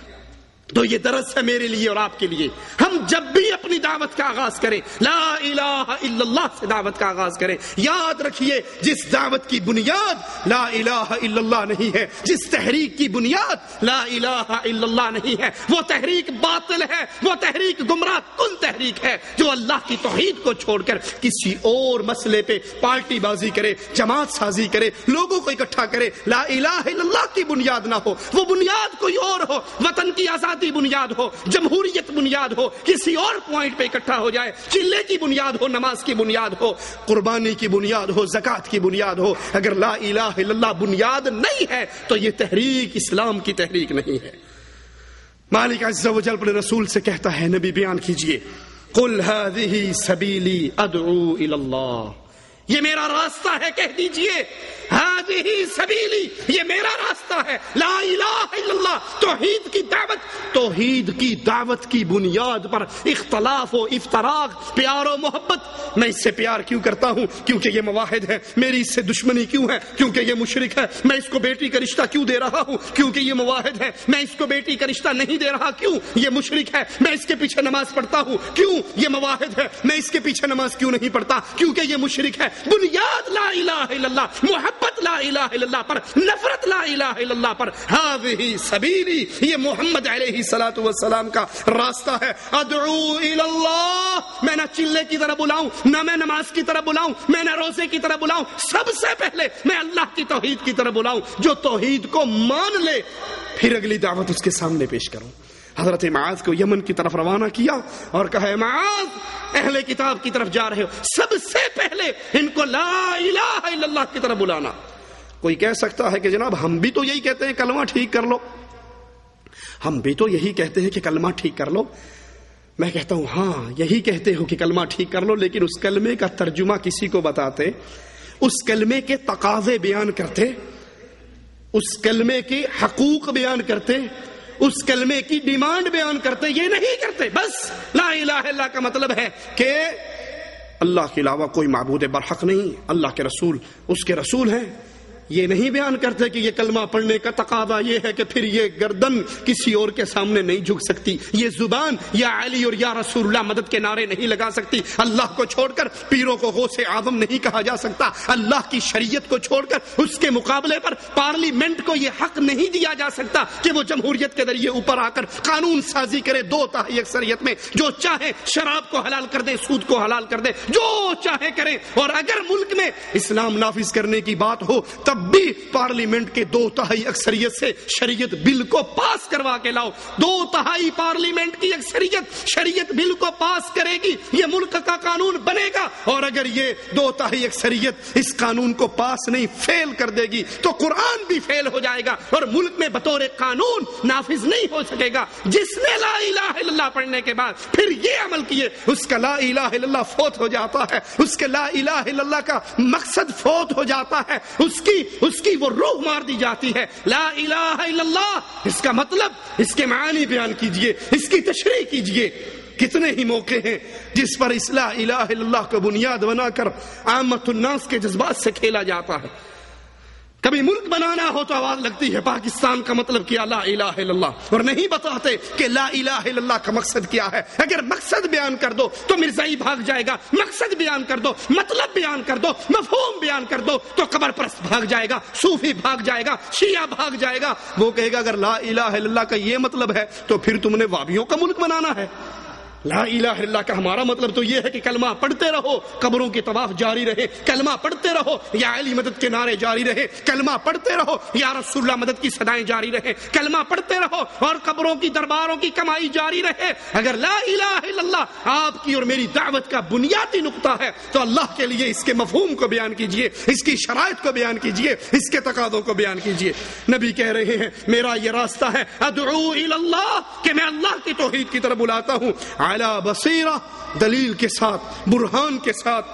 Speaker 2: تو یہ درس ہے میرے لیے اور آپ کے لیے، ہم جب بھی اپنی دعوت کا آغاز کریں لا الہ الا اللہ سے دعوت کا آغاز کریں، یاد رکھیے جس دعوت کی بنیاد لا الہ الا اللہ نہیں ہے، جس تحریک کی بنیاد لا الہ الا اللہ نہیں ہے، وہ تحریک باطل ہے، وہ تحریک گمراہ کن تحریک ہے جو اللہ کی توحید کو چھوڑ کر کسی اور مسئلے پہ پارٹی بازی کرے، جماعت سازی کرے، لوگوں کو اکٹھا کرے۔ لا الہ الا اللہ کی بنیاد نہ ہو، وہ بنیاد کوئی اور ہو، وطن کی آزادی بنیاد ہو، جمہوریت بنیاد ہو، کسی اور پوائنٹ پہ اکٹھا ہو جائے، چلے کی بنیاد ہو، نماز کی بنیاد ہو، قربانی کی بنیاد ہو، زکوٰۃ کی بنیاد ہو، اگر لا الہ الا اللہ بنیاد نہیں ہے تو یہ تحریک اسلام کی تحریک نہیں ہے۔ مالک عز و جل اپنے رسول سے کہتا ہے، نبی بیان کیجئے، قل هذه سبیلی ادعو الی اللہ، یہ میرا راستہ ہے، کہہ دیجئے هذه سبیلی، یہ میرا راستہ ہے، لا الہ الا اللہ، توحید کی دعوت۔ توحید کی دعوت کی بنیاد پر اختلاف و افتراق، پیار و محبت، میں اس سے پیار کیوں کرتا ہوں؟ کیونکہ یہ موحد ہے۔ میری اس سے دشمنی کیوں ہے؟ کیونکہ یہ مشرک ہے۔ میں اس کو بیٹی کا رشتہ کیوں دے رہا ہوں؟ کیونکہ یہ موحد ہے۔ میں اس کو بیٹی کا رشتہ نہیں دے رہا، کیوں؟ یہ مشرک ہے۔ میں اس کے پیچھے نماز پڑھتا ہوں، کیوں؟ یہ موحد ہے۔ میں اس کے پیچھے نماز کیوں نہیں پڑھتا؟ کیونکہ یہ مشرک ہے۔ بنیاد لا الہ الا اللہ، محبت لا الہ الا اللہ پر، نفرت لا الہ الا اللہ پر۔ ہذہ سبیلی، یہ محمد علیہ الصلوۃ والسلام کا راستہ ہے۔ ادعو الی اللہ، میں نہ چلے کی طرح بلاؤں، نہ میں نماز کی طرح بلاؤں، میں نہ روزے کی طرح بلاؤں، سب سے پہلے میں اللہ کی توحید کی طرح بلاؤں۔ جو توحید کو مان لے پھر اگلی دعوت اس کے سامنے پیش کروں۔ حضرت معاذ کو یمن کی طرف روانہ کیا اور کہا، معاذ اہل کتاب کی طرف جا رہے ہو، سب سے پہلے ان کو لا الہ الا اللہ کی طرف بلانا۔ کوئی کہہ سکتا ہے کہ جناب ہم بھی تو یہی کہتے ہیں کلمہ ٹھیک کر لو، ہم بھی تو یہی کہتے ہیں کہ کلمہ ٹھیک کر لو۔ میں کہتا ہوں ہاں یہی کہتے ہو کہ کلمہ ٹھیک کر لو، لیکن اس کلمے کا ترجمہ کسی کو بتاتے، اس کلمے کے تقاضے بیان کرتے، اس کلمے کے حقوق بیان کرتے، اس کلمے کی ڈیمانڈ بیان کرتے، یہ نہیں کرتے۔ بس لا الہ الا اللہ کا مطلب ہے کہ اللہ کے علاوہ کوئی معبود برحق نہیں، اللہ کے رسول اس کے رسول ہیں۔ یہ نہیں بیان کرتے کہ یہ کلمہ پڑھنے کا تقاضا یہ ہے کہ پھر یہ گردن کسی اور کے سامنے نہیں جھک سکتی، یہ زبان یا علی اور یا رسول اللہ مدد کے نعرے نہیں لگا سکتی، اللہ کو چھوڑ کر پیروں کو غوث اعظم نہیں کہا جا سکتا، اللہ کی شریعت کو چھوڑ کر اس کے مقابلے پر پارلیمنٹ کو یہ حق نہیں دیا جا سکتا کہ وہ جمہوریت کے ذریعے اوپر آ کر قانون سازی کرے 2/3 اکثریت میں، جو چاہے شراب کو حلال کر دے، سود کو حلال کر دے، جو چاہے کرے۔ اور اگر ملک میں اسلام نافذ کرنے کی بات ہو تب تب بھی پارلیمنٹ کے 2/3 اکثریت سے شریعت بل کو پاس کروا کے لاؤ. 2/3 پارلیمنٹ کی اکثریت شریعت بل کو پاس کرے گی, یہ ملک کا قانون بنے گا. اور اگر یہ 2/3 اکثریت اس قانون کو پاس نہیں, فیل کر دے گی, تو قرآن بھی فیل ہو جائے گا اور ملک میں بطور قانون نافذ نہیں ہو سکے گا. جس نے لا الہ الا اللہ پڑھنے کے بعد پھر یہ عمل کیے, اس کا لا الہ الا اللہ فوت ہو جاتا ہے, اس کے لا الہ الا اللہ کا مقصد فوت ہو جاتا ہے, اس کی وہ روح مار دی جاتی ہے. لا الہ الا اللہ, اس کا مطلب, اس کے معانی بیان کیجئے, اس کی تشریح کیجئے. کتنے ہی موقع ہیں جس پر اس لا الہ الا اللہ کو بنیاد بنا کر عامت الناس کے جذبات سے کھیلا جاتا ہے. کبھی ملک بنانا ہو تو آواز لگتی ہے پاکستان کا مطلب کیا لا الہ الا اللہ, اور نہیں بتاتے کہ لا الہ الا اللہ کا مقصد کیا ہے. اگر مقصد بیان کر دو تو مرزائی بھاگ جائے گا, مقصد بیان کر دو, مطلب بیان کر دو, مفہوم بیان کر دو تو قبر پرست بھاگ جائے گا, صوفی بھاگ جائے گا, شیعہ بھاگ جائے گا. وہ کہے گا اگر لا الہ الا اللہ کا یہ مطلب ہے تو پھر تم نے وابیوں کا ملک بنانا ہے. لا الہ الا اللہ کا ہمارا مطلب تو یہ ہے کہ کلمہ پڑھتے رہو, قبروں کے طواف جاری رہے, کلمہ پڑھتے رہو, یا علی مدد کے نعرے جاری رہے, کلمہ پڑھتے رہو, یا رسول اللہ مدد کی صدائیں جاری رہے, کلمہ پڑھتے رہو, اور قبروں کی درباروں کی کمائی جاری رہے. اگر لا الہ الا اللہ آپ کی اور میری دعوت کا بنیادی نقطہ ہے تو اللہ کے لیے اس کے مفہوم کو بیان کیجئے, اس کی شرائط کو بیان کیجئے, اس کے تقاضوں کو بیان کیجئے. نبی کہہ رہے ہیں میرا یہ راستہ ہے ادعو الی اللہ, کہ میں اللہ کی توحید کی طرف بلاتا ہوں, علی بصیرہ, دلیل کے ساتھ, برہان کے ساتھ.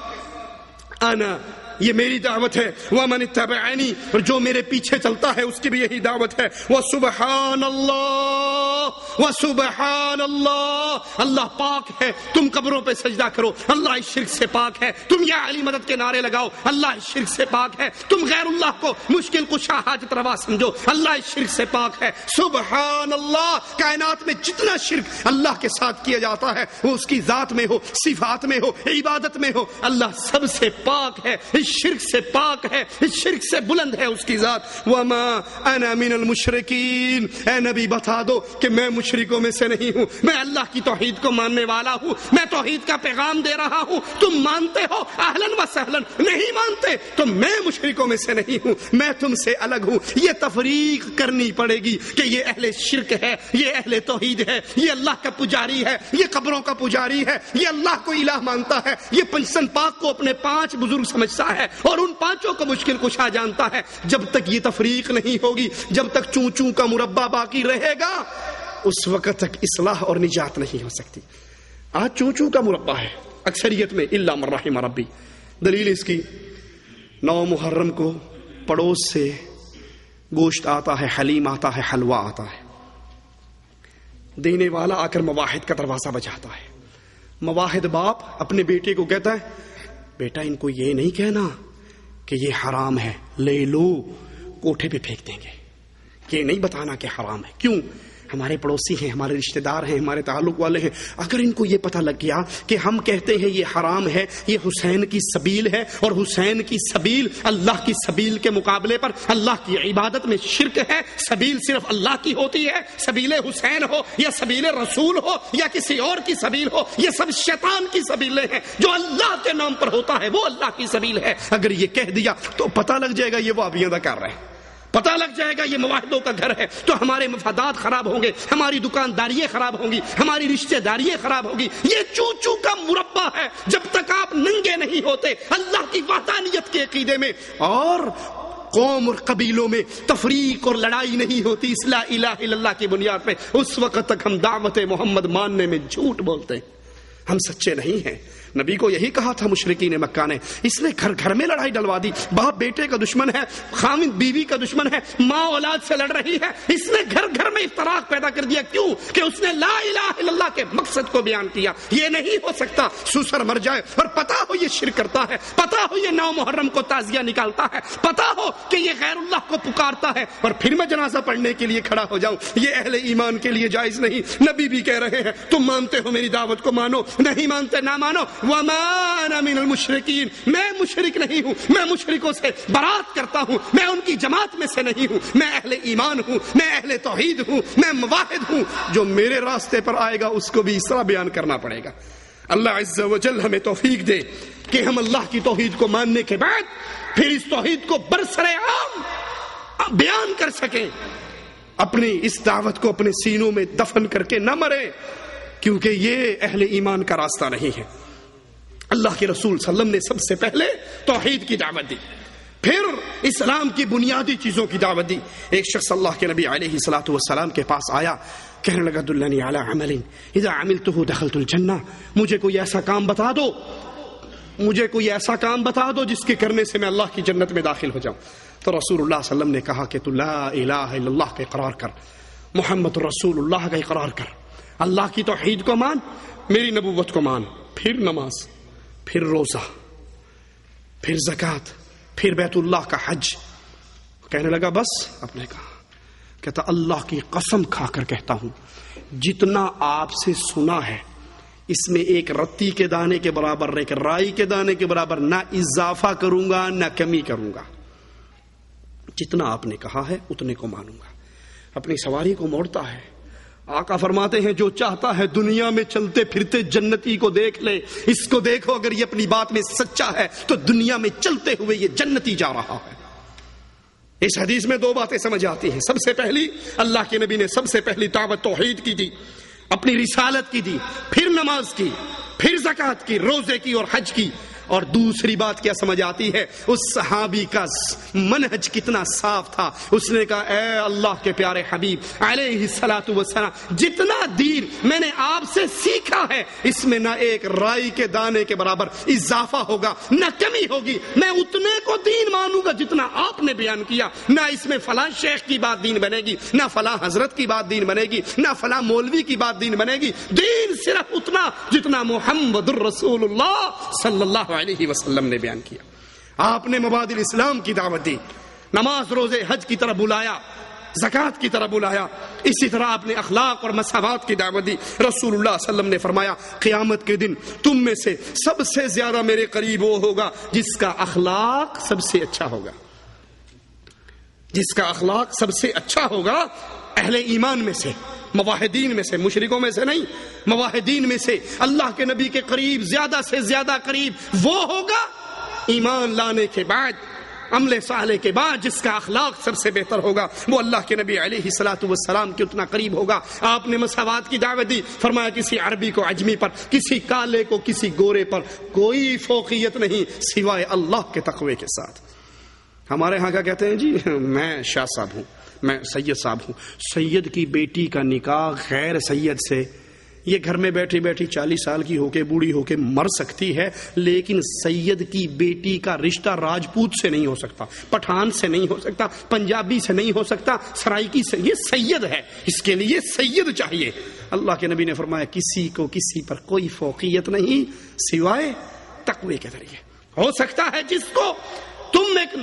Speaker 2: انا, یہ میری دعوت ہے, ومن اتبعنی, اور جو میرے پیچھے چلتا ہے اس کی بھی یہی دعوت ہے. وسبحان اللہ, وسبحان اللہ, اللہ پاک ہے, تم قبروں پہ سجدہ کرو, اللہ اس شرک سے پاک ہے. تم یا علی مدد کے نعرے لگاؤ, اللہ اس شرک سے پاک ہے. تم غیر اللہ کو مشکل کشا حاجت روا سمجھو, اللہ اس شرک سے پاک ہے. سبحان اللہ, کائنات میں جتنا شرک اللہ کے ساتھ کیا جاتا ہے, وہ اس کی ذات میں ہو, صفات میں ہو, عبادت میں ہو, اللہ سب سے پاک ہے, اس شرک سے پاک ہے, اس شرک سے بلند ہے اس کی ذات. وما انا من المشرکین, اے نبی بتا دو کہ میں مشرکوں میں سے نہیں ہوں, میں اللہ کی توحید کو ماننے والا ہوں, میں توحید کا پیغام دے رہا ہوں. تم مانتے ہو اہلن و سہلن, نہیں مانتے تو میں مشرکوں میں سے نہیں ہوں, میں تم سے الگ ہوں. یہ تفریق کرنی پڑے گی کہ یہ اہل شرک ہے, یہ اہل توحید ہے, یہ اللہ کا پجاری ہے, یہ قبروں کا پجاری ہے, یہ اللہ کو الہ مانتا ہے, یہ پنجتن پاک کو اپنے 5 بزرگ سمجھتا ہے اور ان 5 کو مشکل کشا جانتا ہے. جب تک یہ تفریق نہیں ہوگی, جب تک چوں چوں کا مربع باقی رہے گا, اس وقت تک اصلاح اور نجات نہیں ہو سکتی. آج چوں چوں کا مربع ہے اکثریت میں, الا من رحم ربی. دلیل اس کی 9 محرم کو پڑوس سے گوشت آتا ہے, حلیم آتا ہے, حلوہ آتا ہے, دینے والا آ کر مواحد کا دروازہ بجاتا ہے. مواحد باپ اپنے بیٹے کو کہتا ہے بیٹا ان کو یہ نہیں کہنا کہ یہ حرام ہے, لے لو, کوٹھے پہ پھینک دیں گے. یہ نہیں بتانا کہ حرام ہے. کیوں؟ ہمارے پڑوسی ہیں, ہمارے رشتہ دار ہیں, ہمارے تعلق والے ہیں. اگر ان کو یہ پتہ لگ گیا کہ ہم کہتے ہیں یہ حرام ہے, یہ حسین کی سبیل ہے, اور حسین کی سبیل اللہ کی سبیل کے مقابلے پر اللہ کی عبادت میں شرک ہے, سبیل صرف اللہ کی ہوتی ہے, سبیل حسین ہو یا سبیل رسول ہو یا کسی اور کی سبیل ہو, یہ سب شیطان کی سبیلیں ہیں. جو اللہ کے نام پر ہوتا ہے وہ اللہ کی سبیل ہے. اگر یہ کہہ دیا تو پتہ لگ جائے گا یہ وابیاں دا کر رہے ہیں, پتہ لگ جائے گا یہ مواحدوں کا گھر ہے, تو ہمارے مفادات خراب ہوں گے, ہماری دکانداریاں خراب ہوں گی, ہماری رشتہ داریاں خراب ہوگی. یہ چوں چوں کا مربع ہے. جب تک آپ ننگے نہیں ہوتے اللہ کی وحدانیت کے عقیدے میں اور قوم اور قبیلوں میں تفریق اور لڑائی نہیں ہوتی اس لا الہ الا اللہ کی بنیاد پہ, اس وقت تک ہم دعوت محمد ماننے میں جھوٹ بولتے ہیں, ہم سچے نہیں ہیں. نبی کو یہی کہا تھا مشرکین مکہ نے. اس نے گھر گھر میں لڑائی ڈلوا دی. باپ بیٹے کا دشمن ہے, خاوند بیوی کا دشمن ہے, ماں اولاد سے لڑ رہی ہے. اس نے گھر گھر میں افتراق پیدا کر دیا. کیوں؟ کہ اس نے لا الہ الا اللہ کے مقصد کو بیان کیا. یہ نہیں ہو سکتا سسر مر جائے اور پتا ہو یہ شرک کرتا ہے, پتا ہو یہ 9 محرم کو تعزیہ نکالتا ہے, پتا ہو کہ یہ غیر اللہ کو پکارتا ہے, اور پھر میں جنازہ پڑھنے کے لیے کھڑا ہو جاؤں. یہ اہل ایمان کے لیے جائز نہیں. نبی بھی کہہ رہے ہیں تم مانتے ہو میری دعوت کو مانو, نہیں مانتے نہ مانو. وما انا من المشرکین, میں مشرک نہیں ہوں, میں مشرکوں سے برات کرتا ہوں, میں ان کی جماعت میں سے نہیں ہوں, میں اہل ایمان ہوں, میں اہل توحید ہوں, میں مواحد ہوں. جو میرے راستے پر آئے گا اس کو بھی اس طرح بیان کرنا پڑے گا. اللہ عز و جل ہمیں توفیق دے کہ ہم اللہ کی توحید کو ماننے کے بعد پھر اس توحید کو برسر عام بیان کر سکیں، اپنی اس دعوت کو اپنے سینوں میں دفن کر کے نہ مرے، کیونکہ یہ اہل ایمان کا راستہ نہیں ہے۔ اللہ کے رسول صلی اللہ علیہ وسلم نے سب سے پہلے توحید کی دعوت دی، پھر اسلام کی بنیادی چیزوں کی دعوت دی۔ ایک شخص اللہ کے نبی علیہ الصلوۃ والسلام کے پاس آیا، کہنے لگا دلنی علی عمل اذا عملته دخلت الجنہ، مجھے کوئی ایسا کام بتا دو، مجھے کوئی ایسا کام بتا دو جس کے کرنے سے میں اللہ کی جنت میں داخل ہو جاؤں۔ تو رسول اللہ صلی اللہ علیہ وسلم نے کہا کہ تو لا الہ الا اللہ کا اقرار کر، محمد رسول اللہ کا اقرار کر، اللہ کی توحید کو مان، میری نبوت کو مان، پھر نماز، پھر روزہ، پھر زکوٰۃ، پھر بیت اللہ کا حج۔ کہنے لگا بس؟ آپ نے کہا، کہتا اللہ کی قسم کھا کر کہتا ہوں جتنا آپ سے سنا ہے اس میں ایک رتی کے دانے کے برابر، ایک رائی کے دانے کے برابر نہ اضافہ کروں گا نہ کمی کروں گا، جتنا آپ نے کہا ہے اتنے کو مانوں گا۔ اپنی سواری کو موڑتا ہے، آقا فرماتے ہیں جو چاہتا ہے دنیا میں چلتے پھرتے جنتی کو دیکھ لے، اس کو دیکھو، اگر یہ اپنی بات میں سچا ہے تو دنیا میں چلتے ہوئے یہ جنتی جا رہا ہے۔ اس حدیث میں دو باتیں سمجھ آتی ہیں۔ سب سے پہلی، اللہ کے نبی نے سب سے پہلی دعوت توحید کی دی، اپنی رسالت کی دی، پھر نماز کی، پھر زکوٰۃ کی، روزے کی اور حج کی۔ اور دوسری بات کیا سمجھ آتی ہے؟ اس صحابی کا منہج کتنا صاف تھا۔ اس نے کہا اے اللہ کے پیارے حبیب علیہ الصلوۃ والسلام، جتنا دین میں نے آپ سے سیکھا ہے اس میں نہ ایک رائی کے دانے کے برابر اضافہ ہوگا نہ کمی ہوگی، میں اتنے کو دین مانوں گا جتنا آپ نے بیان کیا، نہ اس میں فلاں شیخ کی بات دین بنے گی، نہ فلاں حضرت کی بات دین بنے گی، نہ فلاں مولوی کی بات دین بنے گی، دین صرف اتنا جتنا محمد الرسول اللہ صلی اللہ علیہ وسلم نے بیان کیا۔ آپ نے مبادئ اسلام کی دعوت دی، نماز روزے حج کی طرف بلایا، زکوٰۃ کی طرف بلایا، اسی طرح آپ نے اخلاق اور مساوات کی دعوت دی۔ رسول اللہ صلی اللہ علیہ وسلم نے فرمایا قیامت کے دن تم میں سے سب سے زیادہ میرے قریب وہ ہوگا جس کا اخلاق سب سے اچھا ہوگا، جس کا اخلاق سب سے اچھا ہوگا، اہل ایمان میں سے، موحدین میں سے، مشرکوں میں سے نہیں، موحدین میں سے، اللہ کے نبی کے قریب زیادہ سے زیادہ قریب وہ ہوگا ایمان لانے کے بعد، عمل صالح کے بعد جس کا اخلاق سب سے بہتر ہوگا، وہ اللہ کے نبی علیہ الصلوۃ والسلام کے اتنا قریب ہوگا۔ آپ نے مساوات کی دعوت دی، فرمایا کسی عربی کو عجمی پر، کسی کالے کو کسی گورے پر کوئی فوقیت نہیں سوائے اللہ کے تقوی کے ساتھ۔ ہمارے ہاں کیا کہتے ہیں جی، میں شاہ صاحب ہوں، میں سید صاحب ہوں، سید کی بیٹی کا نکاح غیر سید سے، یہ گھر میں بیٹھی بیٹھی 40 سال کی ہو کے بوڑھی ہو کے مر سکتی ہے، لیکن سید کی بیٹی کا رشتہ راجپوت سے نہیں ہو سکتا، پٹھان سے نہیں ہو سکتا، پنجابی سے نہیں ہو سکتا، سرائکی سے، یہ سید ہے، اس کے لیے سید چاہیے۔ اللہ کے نبی نے فرمایا کسی کو کسی پر کوئی فوقیت نہیں سوائے تقوی کے ذریعے۔ ہو سکتا ہے جس کو تم ایک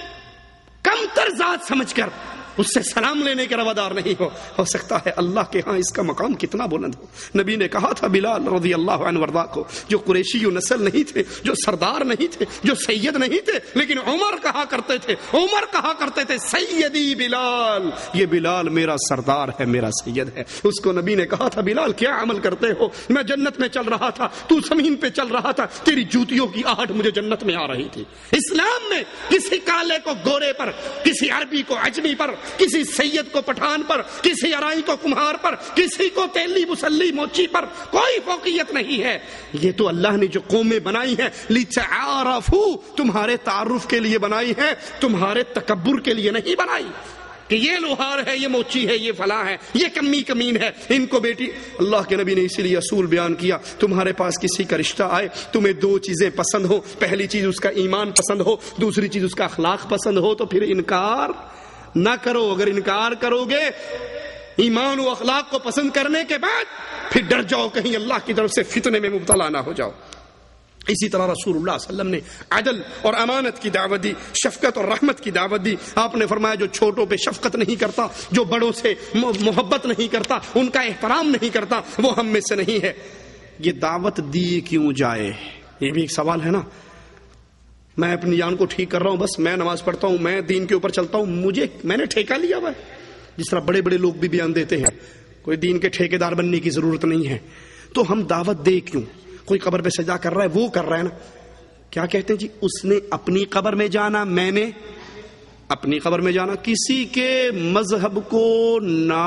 Speaker 2: کم تر ذات سمجھ کر اس سے سلام لینے کے روادار نہیں ہو سکتا ہے اللہ کے ہاں اس کا مقام کتنا بلند ہو۔ نبی نے کہا تھا بلال رضی اللہ عنہ وارضا کو، جو قریشی نسل نہیں تھے، جو سردار نہیں تھے، جو سید نہیں تھے، لیکن عمر کہا کرتے تھے سیدی بلال، یہ بلال میرا سردار ہے، میرا سید ہے۔ اس کو نبی نے کہا تھا بلال کیا عمل کرتے ہو؟ میں جنت میں چل رہا تھا، تو زمین پہ چل رہا تھا، تیری جوتیوں کی آہٹ مجھے جنت میں آ رہی تھی۔ اسلام میں کسی کالے کو گورے پر، کسی عربی کو عجمی پر، کسی سید کو پٹھان پر، کسی ارائی کو کمہار پر، کسی کو تیلی مسلی موچی پر کوئی فوقیت نہیں ہے۔ یہ تو اللہ نے جو قومیں بنائی ہیں لِتَعَارَفُوا، تمہارے تعارف کے لیے بنائی ہے، تمہارے تکبر کے لیے نہیں بنائی کہ یہ لوہار ہے، یہ موچی ہے، یہ فلاں ہے، یہ کمی کمین ہے، ان کو بیٹی۔ اللہ کے نبی نے اسی لیے اصول بیان کیا، تمہارے پاس کسی کا رشتہ آئے، تمہیں دو چیزیں پسند ہو، پہلی چیز اس کا ایمان پسند ہو، دوسری چیز اس کا اخلاق پسند ہو، تو پھر انکار نہ کرو۔ اگر انکار کرو گے ایمان و اخلاق کو پسند کرنے کے بعد، پھر ڈر جاؤ کہیں اللہ کی طرف سے فتنے میں مبتلا نہ ہو جاؤ۔ اسی طرح رسول اللہ صلی اللہ علیہ وسلم نے عدل اور امانت کی دعوت دی، شفقت اور رحمت کی دعوت دی۔ آپ نے فرمایا جو چھوٹوں پہ شفقت نہیں کرتا، جو بڑوں سے محبت نہیں کرتا، ان کا احترام نہیں کرتا، وہ ہم میں سے نہیں ہے۔ یہ دعوت دی کیوں جائے، یہ بھی ایک سوال ہے نا۔ میں اپنی جان کو ٹھیک کر رہا ہوں، بس میں نماز پڑھتا ہوں، میں دین کے اوپر چلتا ہوں، میں نے ٹھیکہ لیا ہوا ہے۔ جس طرح بڑے بڑے لوگ بھی بیان دیتے ہیں کوئی دین کے ٹھیکیدار بننے کی ضرورت نہیں ہے، تو ہم دعوت دے کیوں؟ کوئی قبر پہ سجدہ کر رہا ہے، وہ کر رہا ہے نا، کیا کہتے ہیں جی؟ اس نے اپنی قبر میں جانا، میں نے اپنی قبر میں جانا۔ کسی کے مذہب کو نہ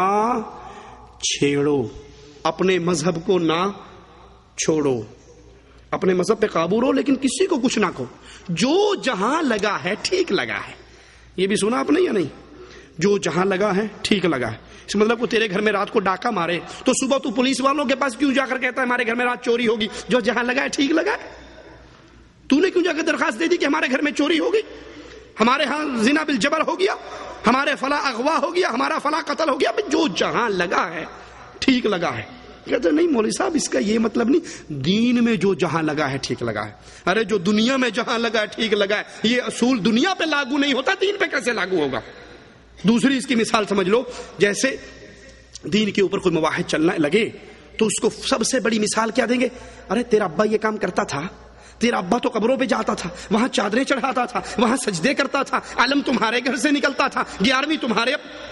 Speaker 2: چھیڑو، اپنے مذہب کو نہ چھوڑو، اپنے مذہب پہ قابو رہو، لیکن کسی کو کچھ نہ کہو۔ جو جہاں لگا ہے ٹھیک لگا ہے، یہ بھی سنا آپ نے یا نہیں؟ جو جہاں لگا ہے ٹھیک لگا ہے، اس مطلب کو تیرے گھر میں رات کو ڈاکہ مارے تو صبح تو پولیس والوں کے پاس کیوں جا کر کہتا ہے ہمارے گھر میں رات چوری ہوگی؟ جو جہاں لگا ہے ٹھیک لگا ہے۔ تو نے کیوں جا کر درخواست دے دی کہ ہمارے گھر میں چوری ہوگی، ہمارے ہاں زنا بالجبر ہو گیا، ہمارے فلاں اغوا ہو گیا، ہمارا فلاں قتل ہو گیا؟ جو جہاں لگا ہے ٹھیک لگا ہے۔ کہتے نہیں مولوی صاحب اس کا یہ مطلب نہیں، دین میں جو جہاں لگا ہے ٹھیک لگا ہے۔ ارے جو دنیا میں جہاں لگا ہے ٹھیک لگا ہے، یہ اصول دنیا پہ لاگو نہیں ہوتا، دین پہ کیسے لاگو ہوگا؟ دوسری اس کی مثال سمجھ لو، جیسے دین کے اوپر کوئی مواحد چلنا لگے تو اس کو سب سے بڑی مثال کیا دیں گے؟ ارے تیرا ابا یہ کام کرتا تھا، تیرا ابا تو قبروں پہ جاتا تھا، وہاں چادریں چڑھاتا تھا، وہاں سجدے کرتا تھا، علم تمہارے گھر سے نکلتا تھا، 11ویں تمہارے۔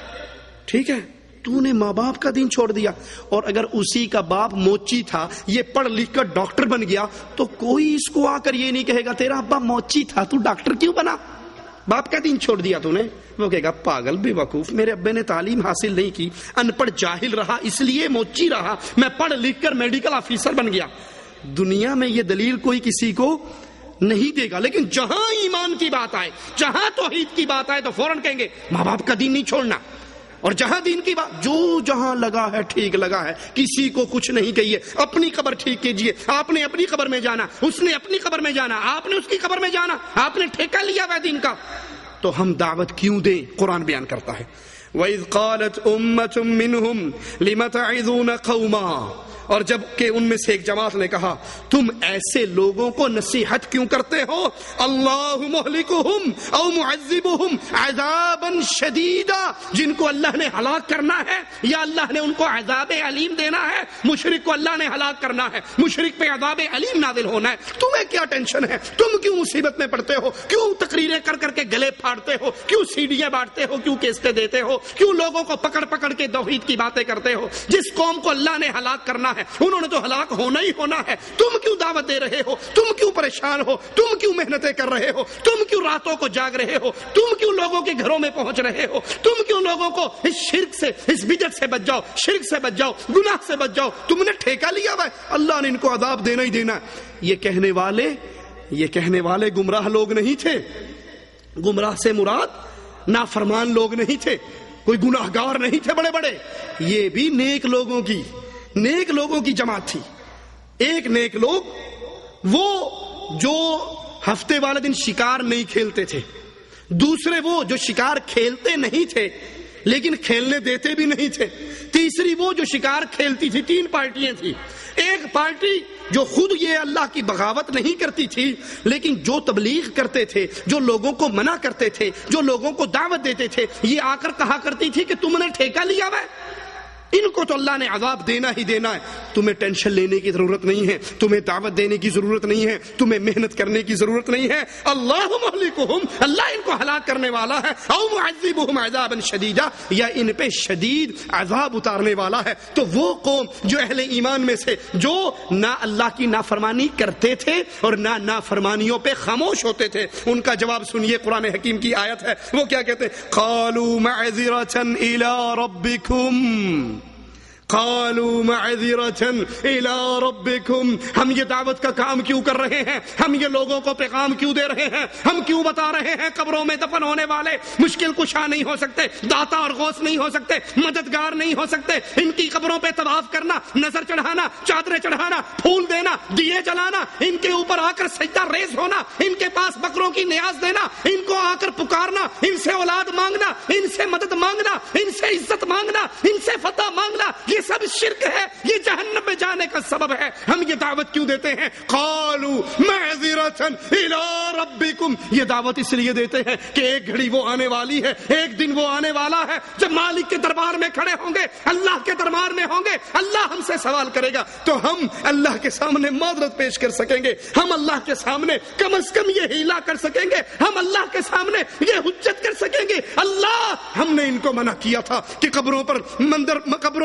Speaker 2: ٹھیک ہے، تو نے ماں باپ کا دین چھوڑ دیا، اور اگر اسی کا باپ موچی تھا، یہ پڑھ لکھ کر ڈاکٹر بن گیا، تو کوئی اس کو آ کر یہ نہیں کہے گا تیرا ابا موچی تھا تو ڈاکٹر کیوں بنا؟ باپ کا دین چھوڑ دیا تو نے۔ وہ کہے گا پاگل بے وقوف، میرے ابے نے تعلیم حاصل نہیں کی، ان پڑھ جاہل رہا، اس لیے موچی رہا، میں پڑھ لکھ کر میڈیکل آفیسر بن گیا۔ دنیا میں یہ دلیل کوئی کسی کو نہیں دے گا، لیکن جہاں ایمان کی بات آئے، جہاں توحید کی بات آئے تو فوراً کہیں گے ماں باپ کا دین نہیں چھوڑنا۔ اور جہاں دین کی بات، جو جہاں لگا ہے ٹھیک لگا ہے، کسی کو کچھ نہیں کہیے، اپنی قبر ٹھیک کیجیے۔ آپ نے اپنی قبر میں جانا، اس نے اپنی قبر میں جانا، آپ نے اس کی قبر میں جانا، آپ نے ٹھیکہ لیا ہوا دین کا، تو ہم دعوت کیوں دیں؟ قرآن بیان کرتا ہے وَإِذْ قَالَتْ أُمَّةٌ مِّنْهُمْ لِمَ تَعِظُونَ قَوْمًا، اور جب کہ ان میں سے ایک جماعت نے کہا تم ایسے لوگوں کو نصیحت کیوں کرتے ہو؟ اللہ مہلکہم او معذبہم عذابا شدیدا، جن کو اللہ نے ہلاک کرنا ہے یا اللہ نے ان کو عذاب علیم دینا ہے۔ مشرک کو اللہ نے ہلاک کرنا ہے، مشرک پہ عذاب علیم نازل ہونا ہے، تمہیں کیا ٹینشن ہے؟ تم کیوں مصیبت میں پڑتے ہو؟ کیوں تقریریں کر کر کے گلے پھاڑتے ہو؟ کیوں سیڈیاں بانٹتے ہو؟ کیوں کیسٹیں دیتے ہو؟ کیوں لوگوں کو پکڑ پکڑ کے توحید کی باتیں کرتے ہو؟ جس قوم کو اللہ نے ہلاک کرنا ہے انہوں نے تو ہلاک ہونا ہی ہونا ہے، تم کیوں دعوت دے رہے ہو؟ تم کیوں پریشان ہو؟ تم کیوں محنتیں کر رہے ہو؟ تم کیوں راتوں کو جاگ رہے ہو؟ تم کیوں لوگوں کے گھروں میں پہنچ رہے ہو؟ تم کیوں لوگوں کو اس شرک سے، اس بدعت سے بچ جاؤ، شرک سے بچ جاؤ، گناہ سے بچ جاؤ، تم نے ٹھیکہ لیا ہوا ہے، اللہ نے ان کو عذاب دینا ہی دینا ہے۔ یہ کہنے والے گمراہ لوگ نہیں تھے، گمراہ سے مراد نافرمان لوگ نہیں تھے، کوئی گناہگار نہیں تھے بڑے بڑے، یہ بھی نیک لوگوں کی جماعت تھی۔ ایک نیک لوگ وہ جو ہفتے والے دن شکار نہیں کھیلتے تھے، دوسرے وہ جو شکار کھیلتے نہیں تھے لیکن کھیلنے دیتے بھی نہیں تھے، تیسری وہ جو شکار کھیلتی تھی۔ 3 پارٹیاں تھیں۔ ایک پارٹی جو خود یہ اللہ کی بغاوت نہیں کرتی تھی لیکن جو تبلیغ کرتے تھے، جو لوگوں کو منع کرتے تھے، جو لوگوں کو دعوت دیتے تھے، یہ آ کر کہا کرتی تھی کہ تم نے ٹھیکہ لیا ہوا ہے، ان کو تو اللہ نے عذاب دینا ہی دینا ہے، تمہیں ٹینشن لینے کی ضرورت نہیں ہے، تمہیں دعوت دینے کی ضرورت نہیں ہے، تمہیں محنت کرنے کی ضرورت نہیں ہے۔ اللہ مہلکہم، اللہ ان کو ہلاک کرنے والا ہے، او معذبہم عذابا شدیدا، یا ان پہ شدید عذاب اتارنے والا ہے۔ تو وہ قوم جو اہل ایمان میں سے جو نہ اللہ کی نافرمانی کرتے تھے اور نہ نافرمانیوں پہ خاموش ہوتے تھے، ان کا جواب سنیے، قرآن حکیم کی آیت ہے، وہ کیا کہتے ہیں؟ قالوا معذرة إلى ربكم، قالوا معذرة إلى ربكم، ہم یہ دعوت کا کام کیوں کر رہے ہیں؟ ہم یہ لوگوں کو پیغام کیوں دے رہے ہیں؟ ہم کیوں بتا رہے ہیں قبروں میں دفن ہونے والے مشکل کشا نہیں ہو سکتے، داتا اور غوث نہیں ہو سکتے، مددگار نہیں ہو سکتے؟ ان کی قبروں پہ طواف کرنا، نظر چڑھانا، چادریں چڑھانا، پھول دینا، دیے جلانا، ان کے اوپر آ کر سجدہ ریز ہونا، ان کے پاس بکروں کی نیاز دینا، ان کو آ کر پکارنا، ان سے اولاد مانگنا، ان سے مدد مانگنا، ان سے عزت مانگنا، ان سے فتح مانگنا، یہ سب شرک ہے، یہ جہنم میں جانے کا سبب ہے۔ ہم یہ دعوت کیوں دیتے ہیں؟ قالوا معذرة الى ربكم، یہ دعوت اس لیے دیتے ہیں کہ ایک گھڑی وہ آنے والی ہے، ایک دن وہ آنے والا ہے جب مالک کے دربار میں کھڑے ہوں گے، اللہ کے دربار میں ہوں گے، اللہ ہم سے سوال کرے گا، تو ہم اللہ کے سامنے معذرت پیش کر سکیں گے، ہم اللہ کے سامنے کم از کم یہ ہیلا کر سکیں گے، ہم اللہ کے سامنے یہ حجت کر سکیں گے، اللہ ہم نے ان کو منع کیا تھا کہ قبروں پر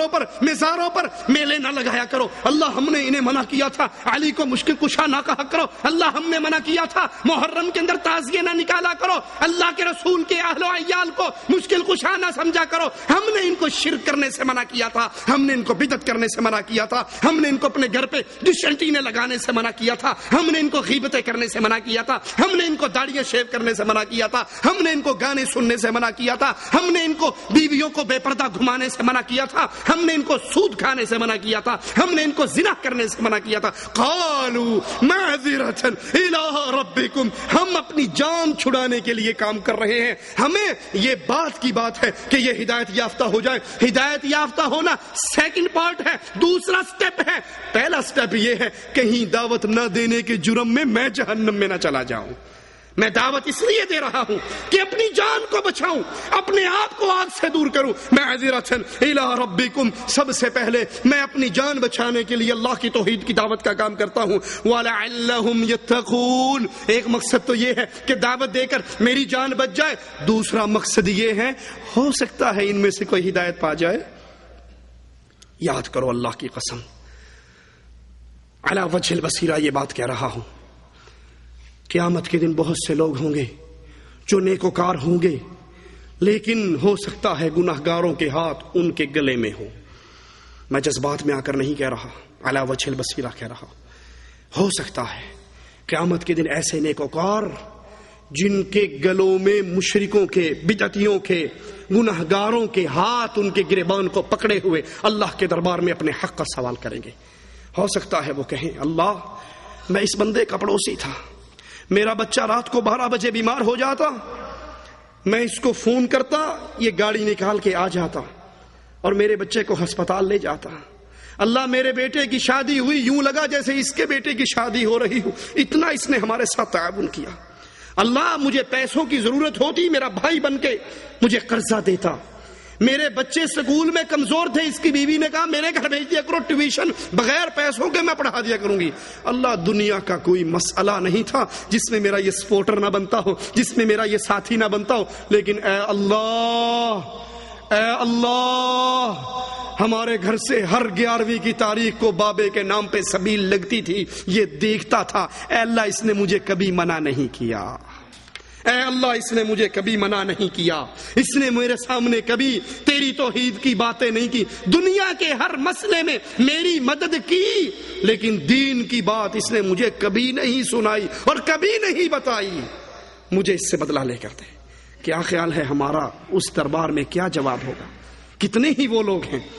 Speaker 2: مزاروں پر میلے نہ لگایا کرو، اللہ ہم نے انہیں منع کیا تھا علی کو مشکل کشا نہ کہا کرو، اللہ ہم نے منع کیا تھا محرم کے اندر تعزیے نہ نکالا کرو، اللہ کے رسول کے اہل و عیال کو مشکل کشا نہ سمجھا کرو، ہم نے ان کو شرک کرنے سے منع کیا تھا، ہم نے ان کو بدعت کرنے سے منع کیا تھا، ہم نے ان کو اپنے گھر پہ ڈش اینٹینے لگانے سے منع کیا تھا، ہم نے ان کو غیبتیں کرنے سے منع کیا تھا، ہم نے ان کو داڑیاں شیو کرنے سے منع کیا تھا، ہم نے ان کو گانے سننے سے منع کیا تھا، ہم نے ان کو بیویوں کو بے پردہ گھمانے سے منع کیا تھا، ہم نے ان کو سود کھانے سے منع کیا تھا، ہم نے ان کو زنا کرنے سے منع کیا تھا۔ قالوا معذرۃ الی ربکم، ہم اپنی جان چھڑانے کے لیے کام کر رہے ہیں، ہمیں یہ بات کی بات ہے کہ یہ ہدایت یافتہ ہو جائے۔ ہدایت یافتہ ہونا سیکنڈ پارٹ ہے، دوسرا سٹیپ ہے۔ پہلا سٹیپ یہ ہے کہیں دعوت نہ دینے کے جرم میں جہنم میں نہ چلا جاؤں۔ میں دعوت اس لیے دے رہا ہوں کہ اپنی جان کو بچاؤں، اپنے آپ کو آگ سے دور کروں۔ معذرۃ الی ربکم، سب سے پہلے میں اپنی جان بچانے کے لیے اللہ کی توحید کی دعوت کا کام کرتا ہوں۔ وَلَعَلَّهُمْ يَتَّقُونَ، ایک مقصد تو یہ ہے کہ دعوت دے کر میری جان بچ جائے، دوسرا مقصد یہ ہے ہو سکتا ہے ان میں سے کوئی ہدایت پا جائے۔ یاد کرو اللہ کی قسم، علی وجہ البصیرہ یہ بات کہہ رہا ہوں، قیامت کے دن بہت سے لوگ ہوں گے جو نیکوکار ہوں گے، لیکن ہو سکتا ہے گناہگاروں کے ہاتھ ان کے گلے میں ہو۔ میں جذبات میں آ کر نہیں کہہ رہا، علی وجہ البصیرہ کہہ رہا۔ ہو سکتا ہے قیامت کے دن ایسے نیکوکار جن کے گلوں میں مشرکوں کے، بدعتیوں کے، گناہگاروں کے ہاتھ ان کے گریبان کو پکڑے ہوئے اللہ کے دربار میں اپنے حق کا سوال کریں گے۔ ہو سکتا ہے وہ کہیں اللہ میں اس بندے کا پڑوسی تھا، میرا بچہ رات کو 12 بجے بیمار ہو جاتا، میں اس کو فون کرتا، یہ گاڑی نکال کے آ جاتا اور میرے بچے کو ہسپتال لے جاتا۔ اللہ میرے بیٹے کی شادی ہوئی، یوں لگا جیسے اس کے بیٹے کی شادی ہو رہی ہو، اتنا اس نے ہمارے ساتھ تعاون کیا۔ اللہ مجھے پیسوں کی ضرورت ہوتی، میرا بھائی بن کے مجھے قرضہ دیتا۔ میرے بچے سکول میں کمزور تھے، اس کی بیوی نے کہا میرے گھر بھیج دیا کرو ٹیوشن، بغیر پیسوں کے میں پڑھا دیا کروں گی۔ اللہ دنیا کا کوئی مسئلہ نہیں تھا جس میں میرا یہ سپورٹر نہ بنتا ہو، جس میں میرا یہ ساتھی نہ بنتا ہو، لیکن اے اللہ ہمارے گھر سے ہر 11ویں کی تاریخ کو بابے کے نام پہ سبیل لگتی تھی، یہ دیکھتا تھا۔ اے اللہ اس نے مجھے کبھی منع نہیں کیا، اے اللہ اس نے مجھے کبھی منع نہیں کیا، اس نے میرے سامنے کبھی تیری توحید کی باتیں نہیں کی، دنیا کے ہر مسئلے میں میری مدد کی، لیکن دین کی بات اس نے مجھے کبھی نہیں سنائی اور کبھی نہیں بتائی۔ مجھے اس سے بدلہ لے کر دے۔ کیا خیال ہے ہمارا اس دربار میں کیا جواب ہوگا؟ کتنے ہی وہ لوگ ہیں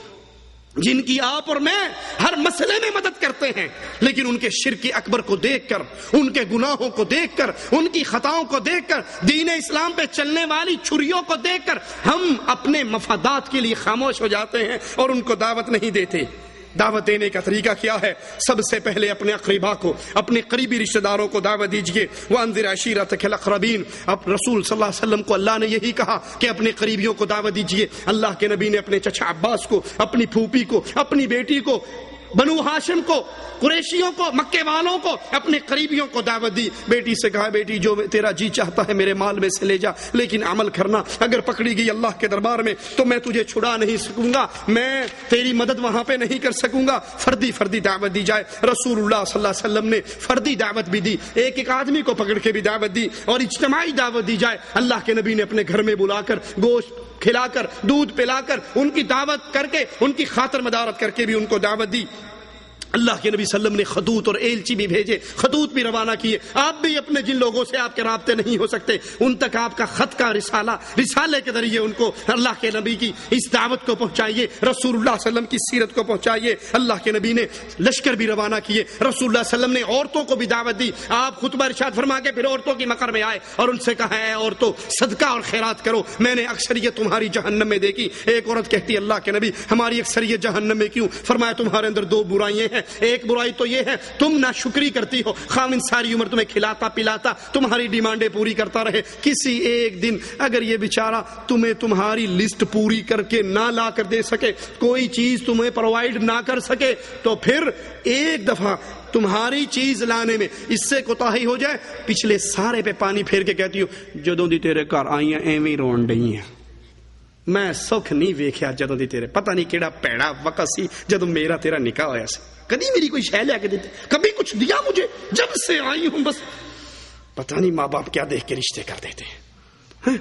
Speaker 2: جن کی آپ اور میں ہر مسئلے میں مدد کرتے ہیں، لیکن ان کے شرک اکبر کو دیکھ کر، ان کے گناہوں کو دیکھ کر، ان کی خطاؤں کو دیکھ کر، دین اسلام پہ چلنے والی چھریوں کو دیکھ کر ہم اپنے مفادات کے لیے خاموش ہو جاتے ہیں اور ان کو دعوت نہیں دیتے۔ دعوت دینے کا طریقہ کیا ہے؟ سب سے پہلے اپنے اقربا کو، اپنے قریبی رشتہ داروں کو دعوت دیجئے۔ وانذر عشیرتک الاقربین، اب رسول صلی اللہ علیہ وسلم کو اللہ نے یہی کہا کہ اپنے قریبیوں کو دعوت دیجئے۔ اللہ کے نبی نے اپنے چچا عباس کو، اپنی پھوپھی کو، اپنی بیٹی کو، بنو ہاشم کو، قریشیوں کو، مکے والوں کو، اپنے قریبیوں کو دعوت دی۔ بیٹی سے کہا بیٹی جو تیرا جی چاہتا ہے میرے مال میں سے لے جا، لیکن عمل کرنا، اگر پکڑی گئی اللہ کے دربار میں تو میں تجھے چھڑا نہیں سکوں گا، میں تیری مدد وہاں پہ نہیں کر سکوں گا۔ فردی دعوت دی جائے۔ رسول اللہ صلی اللہ علیہ وسلم نے فردی دعوت بھی دی، ایک آدمی کو پکڑ کے بھی دعوت دی، اور اجتماعی دعوت دی جائے۔ اللہ کے نبی نے اپنے گھر میں بلا کر، گوشت کھلا کر، دودھ پلا کر، ان کی دعوت کر کے، ان کی خاطر مدارت کر کے بھی ان کو دعوت دی۔ اللہ کے نبی صلی اللہ علیہ وسلم نے خطوط اور ایلچی بھی بھیجے، خطوط بھی روانہ کیے۔ آپ بھی اپنے جن لوگوں سے آپ کے رابطے نہیں ہو سکتے ان تک آپ کا خط کا رسالے کے ذریعے ان کو اللہ کے نبی کی اس دعوت کو پہنچائیے، رسول اللہ صلی اللہ علیہ وسلم کی سیرت کو پہنچائیے۔ اللہ کے نبی نے لشکر بھی روانہ کیے، رسول اللہ صلی اللہ علیہ وسلم نے عورتوں کو بھی دعوت دی۔ آپ خطبہ ارشاد فرما کے پھر عورتوں کی مقر میں آئے اور ان سے کہا اے عورتوں صدقہ اور خیرات کرو، میں نے اکثریت تمہاری جہنم میں دیکھی۔ ایک عورت کہتی اللہ کے نبی ہماری اکثریت جہنم میں کیوں؟ فرمایا تمہارے اندر 2 برائیاں ہیں، ایک برائی تو یہ ہے تم ناشکری کرتی ہو، خاوند ساری عمر تمہیں کھلاتا پلاتا تمہاری ڈیمانڈیں پوری کرتا رہے، کسی ایک دن اگر یہ بیچارہ تمہیں تمہاری لسٹ پوری کر کے نہ لا کر دے سکے، کوئی چیز تمہیں پرووائڈ نہ کر سکے، تو پھر ایک دفعہ تمہاری چیز لانے میں اس سے کوتاہی ہو جائے، پچھلے سارے پہ پانی پھیر کے کہتی ہو جدوں دی تیرے گھر آئی ہیں ایویں رون ڈئی ہیں، میں سکھ نہیں ویکھیا جدوں دی تیرے پتہ نہیں کیڑا پیڑا وقت سی جدوں میرا تیرا نکاح ہویا سی. کبھی میری کوئی شے لے کے دیتے, کبھی کچھ دیا مجھے. جب سے آئی ہوں بس پتہ نہیں ماں باپ کیا دیکھ کے رشتے کر دیتے ہیں.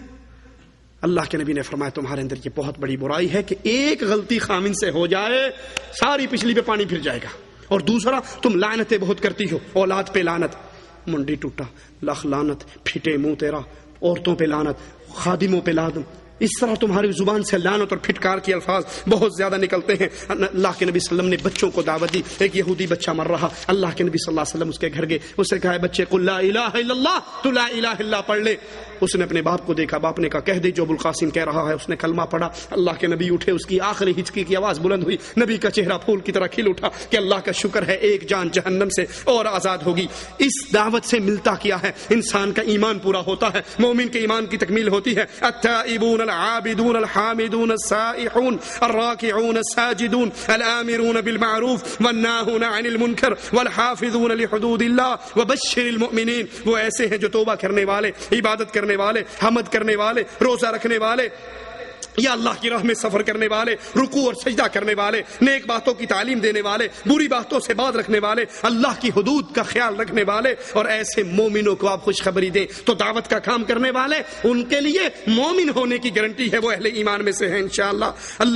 Speaker 2: اللہ کے نبی نے فرمایا تمہارے اندر یہ بہت بڑی برائی ہے کہ ایک غلطی خامن سے ہو جائے ساری پچھلی پہ پانی پھر جائے گا. اور دوسرا تم لعنتیں بہت کرتی ہو, اولاد پہ لعنت, منڈی ٹوٹا لخ لعنت, پھٹے منہ تیرا, عورتوں پہ لعنت, خادموں پہ لعنت. اس طرح تمہاری زبان سے لعنت اور پھٹکار کے الفاظ بہت زیادہ نکلتے ہیں. اللہ کے نبی صلی اللہ علیہ وسلم نے بچوں کو دعوت دی. ایک یہودی بچہ مر رہا, اللہ کے نبی صلی اللہ علیہ وسلم اس کے گھر گئے. اس نے کہا ہے بچے قل لا الہ الا اللہ, تو لا الہ الا اللہ پڑھ لے. اس نے اپنے باپ کو دیکھا, باپ نے کہا کہہ دے جو ابو القاسم کہہ رہا ہے. اس نے کلمہ پڑھا. اللہ کے نبی اٹھے, اس کی آخری ہچکی کی آواز بلند ہوئی. نبی کا چہرہ پھول کی طرح کھل اٹھا کہ اللہ کا شکر ہے ایک جان جہنم سے اور آزاد ہوگی. اس دعوت سے ملتا کیا ہے؟ انسان کا ایمان پورا ہوتا ہے, مومن کے ایمان کی تکمیل ہوتی ہے. التائبون العابدون الحامدون السائحون الراكعون الساجدون الآمرون بالمعروف والناهون عن المنكر والحافظون لحدود الله وبشر المؤمنين. وہ ایسے ہیں جو توبہ کرنے والے, عبادت کرنے والے, حمد کرنے والے, روزہ رکھنے والے, یا اللہ کی راہ میں سفر کرنے والے, رکوع اور سجدہ کرنے والے, نیک باتوں کی تعلیم دینے والے, بری باتوں سے باز رکھنے والے, اللہ کی حدود کا خیال رکھنے والے. اور ایسے مومنوں کو آپ خوشخبری دیں. تو دعوت کا کام کرنے والے, ان کے لیے مومن ہونے کی گارنٹی ہے, وہ اہل ایمان میں سے ہیں انشاءاللہ.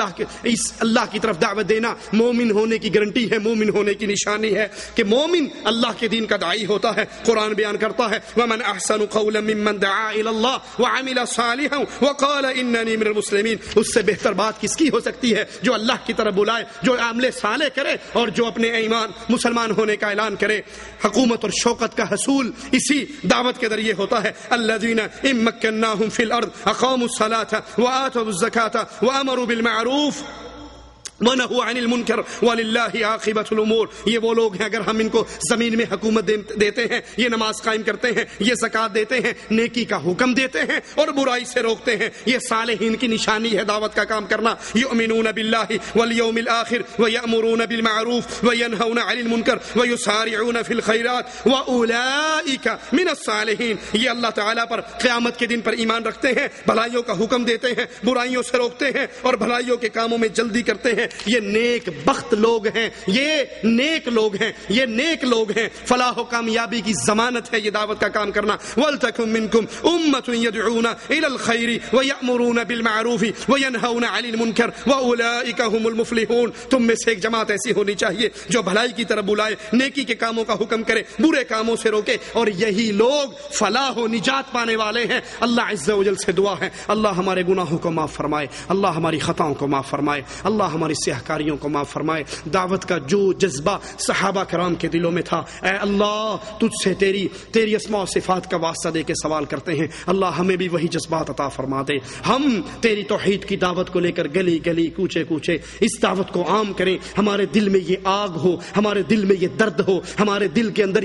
Speaker 2: اللہ کی طرف دعوت دینا مومن ہونے کی گارنٹی ہے, مومن ہونے کی نشانی ہے کہ مومن اللہ کے دین کا داعی ہوتا ہے. قرآن بیان کرتا ہے وَمَنْ أَحْسَنُ قَوْلًا مِّمَّنْ دَعَا إِلَى اللَّهِ وَعَمِلَ صَالِحًا وَقَالَ إِنَّنِي مِنَ الْمُسْلِمِينَ. اس سے بہتر بات کس کی ہو سکتی ہے؟ جو اللہ کی طرف بلائے, جو عمل صالح کرے اور جو اپنے ایمان مسلمان ہونے کا اعلان کرے. حکومت اور شوکت کا حصول اسی دعوت کے ذریعے ہوتا ہے. الذین ان مکناہم فی الارض اقاموا الصلاة وآتوا الزکاة وامروا بالمعروف وَنَهُوا عَنِ الْمُنْكَرِ وَلِلَّهِ عَاقِبَةُ الْأُمُورِ. یہ وہ لوگ ہیں اگر ہم ان کو زمین میں حکومت دیتے ہیں, یہ نماز قائم کرتے ہیں, یہ زکوٰۃ دیتے ہیں, نیکی کا حکم دیتے ہیں اور برائی سے روکتے ہیں. یہ صالحین کی نشانی ہے دعوت کا کام کرنا. يُؤْمِنُونَ بِاللَّهِ وَالْيَوْمِ الْآخِرِ وَيَأْمُرُونَ بِالْمَعْرُوفِ وَيَنْهَوْنَ عَنِ الْمُنْكَرِ وَيُسَارِعُونَ فِي الْخَيْرَاتِ وَأُولَٰئِكَ مِنَ الصَّالِحِينَ. یہ اللہ تعالیٰ پر قیامت کے دن پر ایمان رکھتے ہیں, بھلائیوں کا حکم دیتے ہیں, برائیوں سے روکتے ہیں اور بھلائیوں کے کاموں میں جلدی کرتے ہیں. یہ نیک بخت لوگ ہیں, یہ نیک لوگ ہیں, یہ نیک لوگ ہیں. فلاح و کامیابی کی ضمانت ہے یہ دعوت کا کام کرنا. وَلْتَكُن مِّنكُمْ أُمَّةٌ يَدْعُونَ إِلَى الْخَيْرِ وَيَأْمُرُونَ بِالْمَعْرُوفِ وَيَنْهَوْنَ عَنِ الْمُنكَرِ وَأُولَٰئِكَ هُمُ الْمُفْلِحُونَ. تم میں سے ایک جماعت ایسی ہونی چاہیے جو بھلائی کی طرف بلائے, نیکی کے کاموں کا حکم کرے, برے کاموں سے روکے, اور یہی لوگ فلاح و نجات پانے والے ہیں. اللہ عز و جل سے دعا ہے اللہ ہمارے گناہوں کو معاف فرمائے, اللہ ہماری خطاؤں کو معاف فرمائے, اللہ ہماری سیاہکاریوں کو معاف فرمائے. دعوت کا جو جذبہ صحابہ کرام کے دلوں میں تھا, اے اللہ تجھ سے تیری اسماء و صفات کا واسطہ دے کے سوال کرتے ہیں, اللہ ہمیں بھی وہی جذبات عطا فرما دے. ہم تیری توحید کی دعوت کو لے کر گلی گلی کوچے کوچے اس دعوت کو عام کریں. ہمارے دل میں یہ آگ ہو, ہمارے دل میں یہ درد ہو, ہمارے دل کے اندر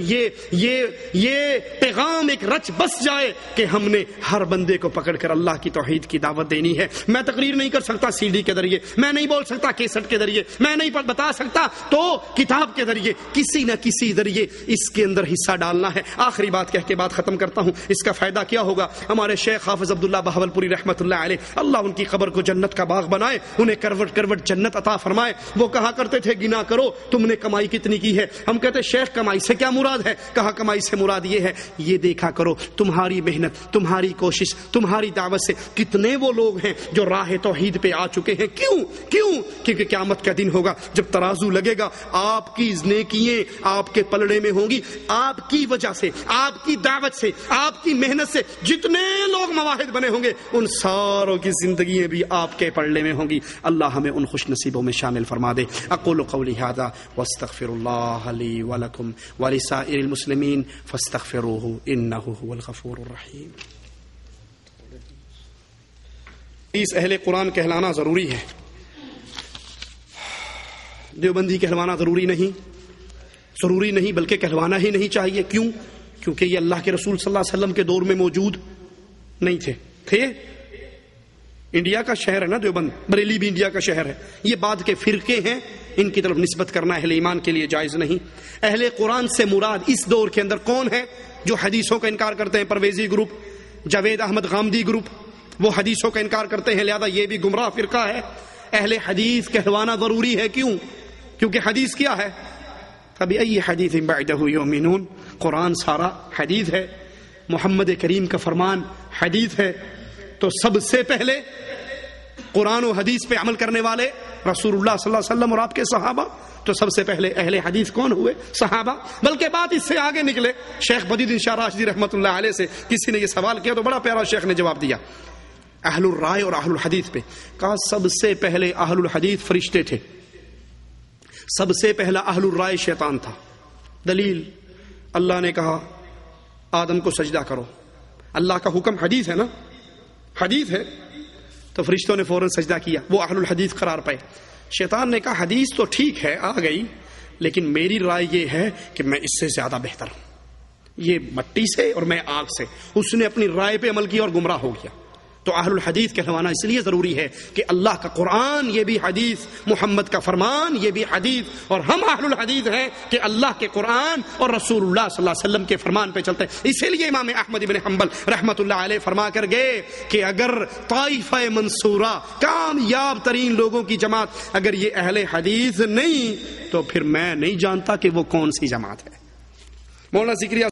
Speaker 2: یہ پیغام ایک رچ بس جائے کہ ہم نے ہر بندے کو پکڑ کر اللہ کی توحید کی دعوت دینی ہے. میں تقریر نہیں کر سکتا سی ڈی کے ذریعے, میں نہیں بول سکتا کیسٹ کے ذریعے, میں نہیں بتا سکتا, تو کتاب کے ذریعے کسی نہ کسی ذریعے اس کے اندر حصہ ڈالنا ہے. آخری بات کہہ کے بات ختم کرتا ہوں. اس کا فائدہ کیا ہوگا؟ ہمارے شیخ حافظ عبداللہ بہاولپوری رحمۃ اللہ علیہ, اللہ ان کی قبر کو جنت کا باغ بنائے, انہیں کروٹ کروٹ جنت عطا فرمائے. وہ کہا کرتے تھے گنا کرو تم نے کمائی کتنی کی ہے. ہم کہتے شیخ کمائی سے کیا مراد ہے؟ کہا کمائی سے مراد یہ ہے, یہ دیکھا کرو تمہاری محنت, تمہاری کوشش, تمہاری دعوت سے کتنے وہ لوگ ہیں جو راہ توحید پہ آ چکے ہیں. کیوں؟ کیونکہ قیامت کا دن ہوگا جب ترازو لگے گا, آپ کی نیکیاں آپ کے پلڑے میں ہوں گی. آپ کی وجہ سے, آپ کی دعوت سے, آپ کی محنت سے جتنے لوگ مواحد بنے ہوں گے ان ساروں کی زندگیاں بھی آپ کے پلڑے میں ہوں گی. اللہ ہمیں ان خوش نصیبوں میں شامل فرما دے. اقول قولی ھذا واستغفر اللہ لی ولکم ولسائر المسلمین فاستغفروہ انہ ھو الغفور الرحیم. اس اہل قرآن کہلانا ضروری ہے, دیوبندی کہلوانا ضروری نہیں بلکہ کہلوانا ہی نہیں چاہیے. کیوں؟ کیونکہ یہ اللہ کے رسول صلی اللہ علیہ وسلم کے دور میں موجود نہیں تھے. انڈیا کا شہر ہے نا دیوبند, بریلی بھی انڈیا کا شہر ہے. یہ بعد کے فرقے ہیں, ان کی طرف نسبت کرنا اہل ایمان کے لیے جائز نہیں. اہل قرآن سے مراد اس دور کے اندر کون ہے؟ جو حدیثوں کا انکار کرتے ہیں, پرویزی گروپ, جاوید احمد غامدی گروپ, وہ حدیثوں کا انکار کرتے ہیں، لہذا یہ بھی گمراہ فرقہ ہے۔ اہل حدیث کہلوانا ضروری ہے، کیوں؟ کیونکہ حدیث کیا ہے؟ فبأي حدیث بعدہ یؤمنون، قرآن سارا حدیث ہے، محمد کریم کا فرمان حدیث ہے، تو سب سے پہلے قرآن و حدیث پہ عمل کرنے والے رسول اللہ صلی اللہ علیہ وسلم اور آپ کے صحابہ، تو سب سے پہلے اہل حدیث کون ہوئے؟ صحابہ۔ بلکہ بات اس سے آگے نکلے، شیخ بدیع شاہ راشدی رحمۃ اللہ علیہ سے کسی نے یہ سوال کیا تو بڑا پیارا شیخ نے جواب دیا اہل الرائے اور اہل الحدیث پہ، کہا سب سے پہلے اہل الحدیث فرشتے تھے، سب سے پہلا اہل الرائے شیطان تھا۔ دلیل، اللہ نے کہا آدم کو سجدہ کرو، اللہ کا حکم حدیث ہے نا، حدیث ہے، تو فرشتوں نے فوراً سجدہ کیا، وہ اہل الحدیث قرار پائے۔ شیطان نے کہا حدیث تو ٹھیک ہے آ گئی، لیکن میری رائے یہ ہے کہ میں اس سے زیادہ بہتر ہوں، یہ مٹی سے اور میں آگ سے۔ اس نے اپنی رائے پہ عمل کیا اور گمراہ ہو گیا۔ تو اہل الحدیث کہلوانا اس لیے ضروری ہے کہ اللہ کا قرآن یہ بھی حدیث، محمد کا فرمان یہ بھی حدیث، اور ہم اہل الحدیث ہیں کہ اللہ کے قرآن اور رسول اللہ صلی اللہ علیہ وسلم کے فرمان پہ چلتے ہیں۔ اسی لیے امام احمد بن حنبل رحمۃ اللہ علیہ فرما کر گئے کہ اگر طائفہ منصورہ، کامیاب ترین لوگوں کی جماعت، اگر یہ اہل حدیث نہیں تو پھر میں نہیں جانتا کہ وہ کون سی جماعت ہے۔ مولانا ذکریہ